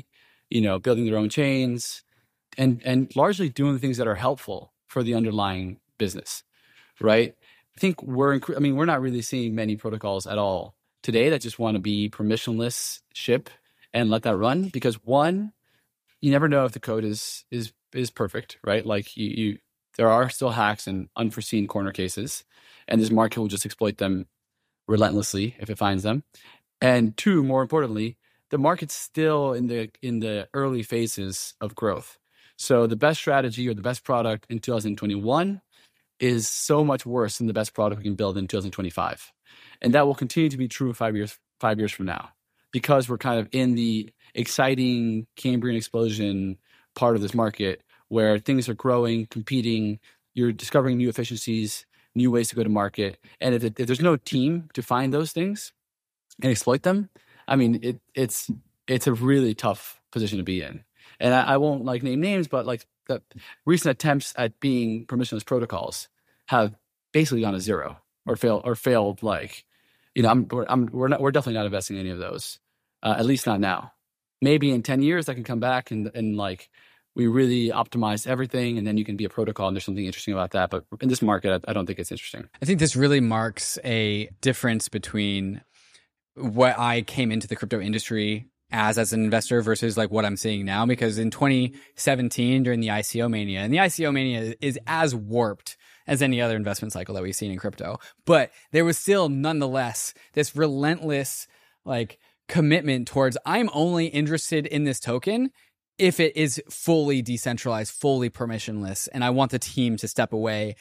building their own chains and largely doing the things that are helpful for the underlying business, right? I think we're not really seeing many protocols at all today that just want to be permissionless ship and let that run, because one, you never know if the code is perfect, right? Like there are still hacks and unforeseen corner cases, and this market will just exploit them relentlessly if it finds them. And two, more importantly, the market's still in the early phases of growth. So the best strategy or the best product in 2021 is so much worse than the best product we can build in 2025. And that will continue to be true 5 years from now, because we're kind of in the exciting Cambrian explosion part of this market where things are growing, competing, you're discovering new efficiencies, new ways to go to market. And if there's no team to find those things and exploit them, I mean, it's a really tough position to be in. And I won't name names, but the recent attempts at being permissionless protocols have basically gone to zero or failed. We're definitely not investing in any of those, at least not now. Maybe in 10 years that can come back and we really optimize everything, and then you can be a protocol and there's something interesting about that. But in this market, I don't think it's interesting. I think this really marks a difference between what I came into the crypto industry as an investor versus what I'm seeing now. Because in 2017 during the ICO mania, and the ICO mania is as warped as any other investment cycle that we've seen in crypto, but there was still nonetheless this relentless commitment towards, I'm only interested in this token if it is fully decentralized, fully permissionless, and I want the team to step away,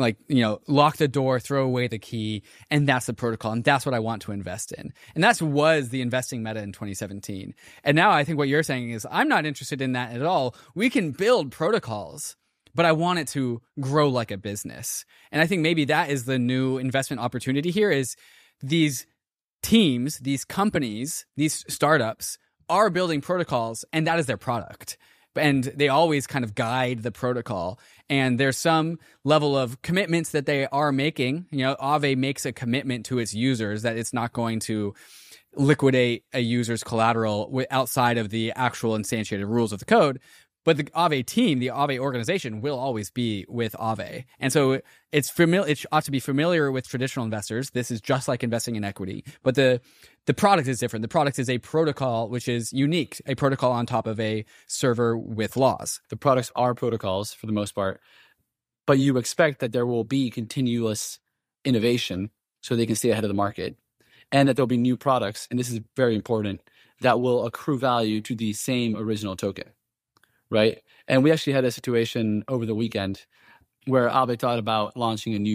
lock the door, throw away the key, and that's the protocol, and that's what I want to invest in. And that was the investing meta in 2017. And now I think what you're saying is, I'm not interested in that at all. We can build protocols, but I want it to grow like a business. And I think maybe that is the new investment opportunity here, is these teams, these companies, these startups are building protocols, and that is their product. And they always kind of guide the protocol. And there's some level of commitments that they are making. Aave makes a commitment to its users that it's not going to liquidate a user's collateral outside of the actual instantiated rules of the code. But the Aave team, the Aave organization, will always be with Aave. And so it ought to be familiar with traditional investors. This is just like investing in equity. But the product is different. The product is a protocol which is unique, a protocol on top of a server with laws. The products are protocols for the most part, but you expect that there will be continuous innovation so they can stay ahead of the market, and that there'll be new products, and this is very important, that will accrue value to the same original token. Right. And we actually had a situation over the weekend where Aave thought about launching a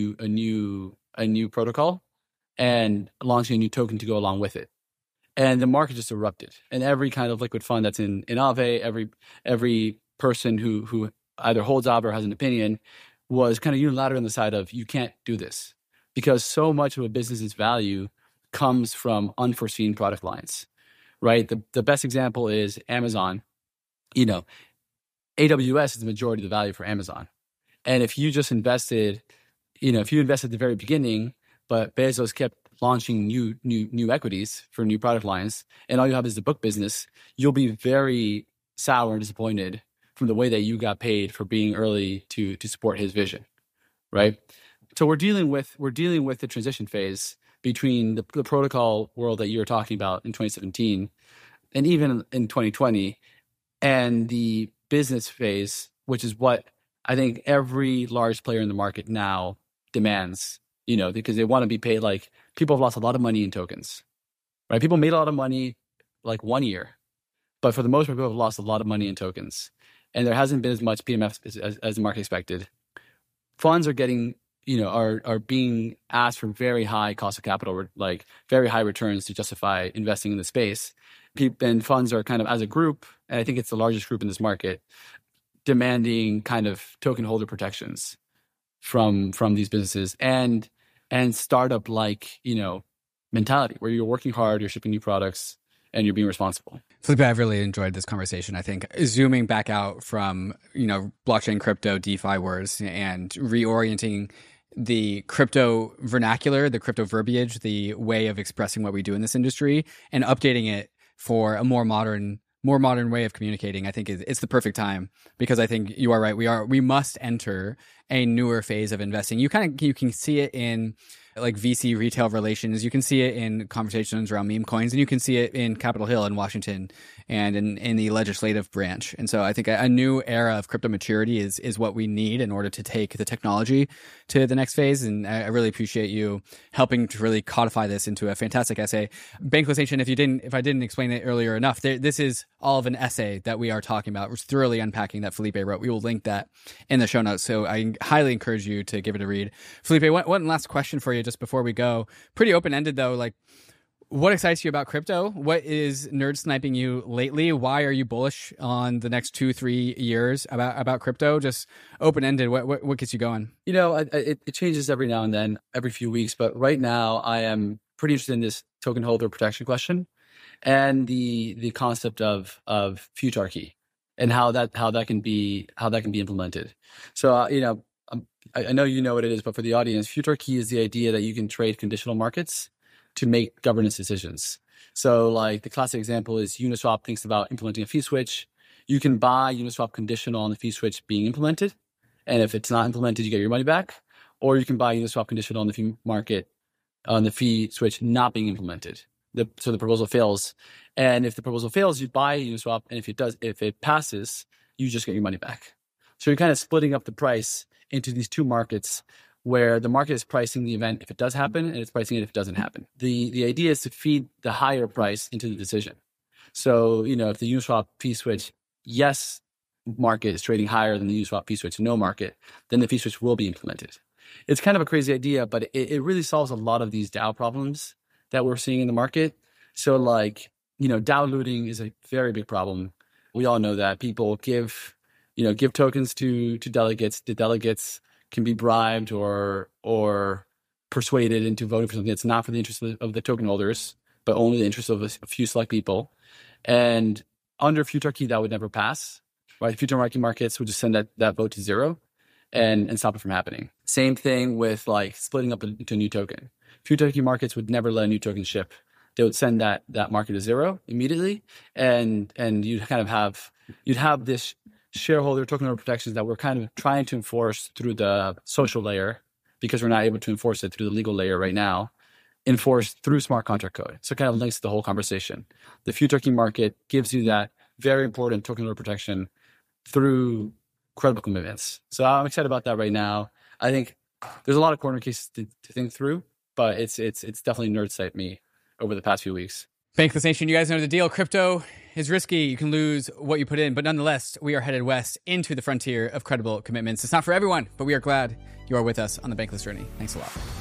new protocol and launching a new token to go along with it. And the market just erupted. And every kind of liquid fund that's in Aave, every person who either holds Aave or has an opinion was kind of unilateral on the side of, you can't do this, because so much of a business's value comes from unforeseen product lines. Right. The best example is Amazon. AWS is the majority of the value for Amazon. And if you just invested, if you invested at the very beginning, but Bezos kept launching new equities for new product lines, and all you have is the book business, you'll be very sour and disappointed from the way that you got paid for being early to support his vision, right? So we're dealing with the transition phase between the protocol world that you were talking about in 2017 and even in 2020 and the business phase, which is what I think every large player in the market now demands, because they want to be paid. People have lost a lot of money in tokens, right? People made a lot of money 1 year, but for the most part, people have lost a lot of money in tokens, and there hasn't been as much PMF as the market expected. Funds are getting, are being asked for very high cost of capital, very high returns to justify investing in the space. And funds are kind of, as a group, and I think it's the largest group in this market, demanding kind of token holder protections from these businesses and startup mentality, where you're working hard, you're shipping new products, and you're being responsible. Felipe, I've really enjoyed this conversation. I think zooming back out from blockchain, crypto, DeFi words, and reorienting the crypto vernacular, the crypto verbiage, the way of expressing what we do in this industry, and updating it for a more modern more modern way of communicating, I think it's the perfect time, because I think you are right. We must enter a newer phase of investing. You can see it in like VC retail relations. You can see it in conversations around meme coins, and you can see it in Capitol Hill in Washington and in the legislative branch. And so I think a new era of crypto maturity is what we need in order to take the technology to the next phase. And I really appreciate you helping to really codify this into a fantastic essay. Bankless Nation, if I didn't explain it earlier enough, this is all of an essay that we are talking about. We're thoroughly unpacking that Felipe wrote. We will link that in the show notes. So I highly encourage you to give it a read. Felipe, one last question for you just before we go. Pretty open-ended though. Like, what excites you about crypto? What is nerd sniping you lately? Why are you bullish on the next 2-3 years about crypto? Just open-ended. What gets you going? It changes every now and then, every few weeks. But right now, I am pretty interested in this token holder protection question and the concept of futarchy and how that can be implemented. So I know you know what it is, but for the audience, futarchy is the idea that you can trade conditional markets to make governance decisions. So like the classic example is Uniswap thinks about implementing a fee switch. You can buy Uniswap conditional on the fee switch being implemented. And if it's not implemented, you get your money back. Or you can buy Uniswap conditional on the fee market, on the fee switch not being implemented. So the proposal fails. And if the proposal fails, you buy Uniswap. And if it passes, you just get your money back. So you're kind of splitting up the price into these two markets, where the market is pricing the event if it does happen, and it's pricing it if it doesn't happen. The idea is to feed the higher price into the decision. So, if the Uniswap fee switch, yes, market is trading higher than the Uniswap fee switch, no market, then the fee switch will be implemented. It's kind of a crazy idea, but it really solves a lot of these DAO problems that we're seeing in the market. So DAO looting is a very big problem. We all know that people give tokens to delegates. The delegates can be bribed or persuaded into voting for something that's not for the interest of the token holders, but only the interest of a few select people. And under futarchy, that would never pass, right? Futarchy markets would just send that vote to zero and stop it from happening. Same thing with like splitting up into a new token. Futarchy markets would never let a new token ship. They would send that market to zero immediately, and you'd have this shareholder token holder protections that we're kind of trying to enforce through the social layer, because we're not able to enforce it through the legal layer right now, enforced through smart contract code. So it kind of links to the whole conversation. The futarchy market gives you that very important token holder protection through credible commitments. So I'm excited about that right now. I think there's a lot of corner cases to think through, but it's definitely nerd sniped me over the past few weeks. Bankless Nation, you guys know the deal. Crypto is risky. You can lose what you put in, but nonetheless, we are headed west into the frontier of credible commitments. It's not for everyone, but we are glad you are with us on the Bankless journey. Thanks a lot.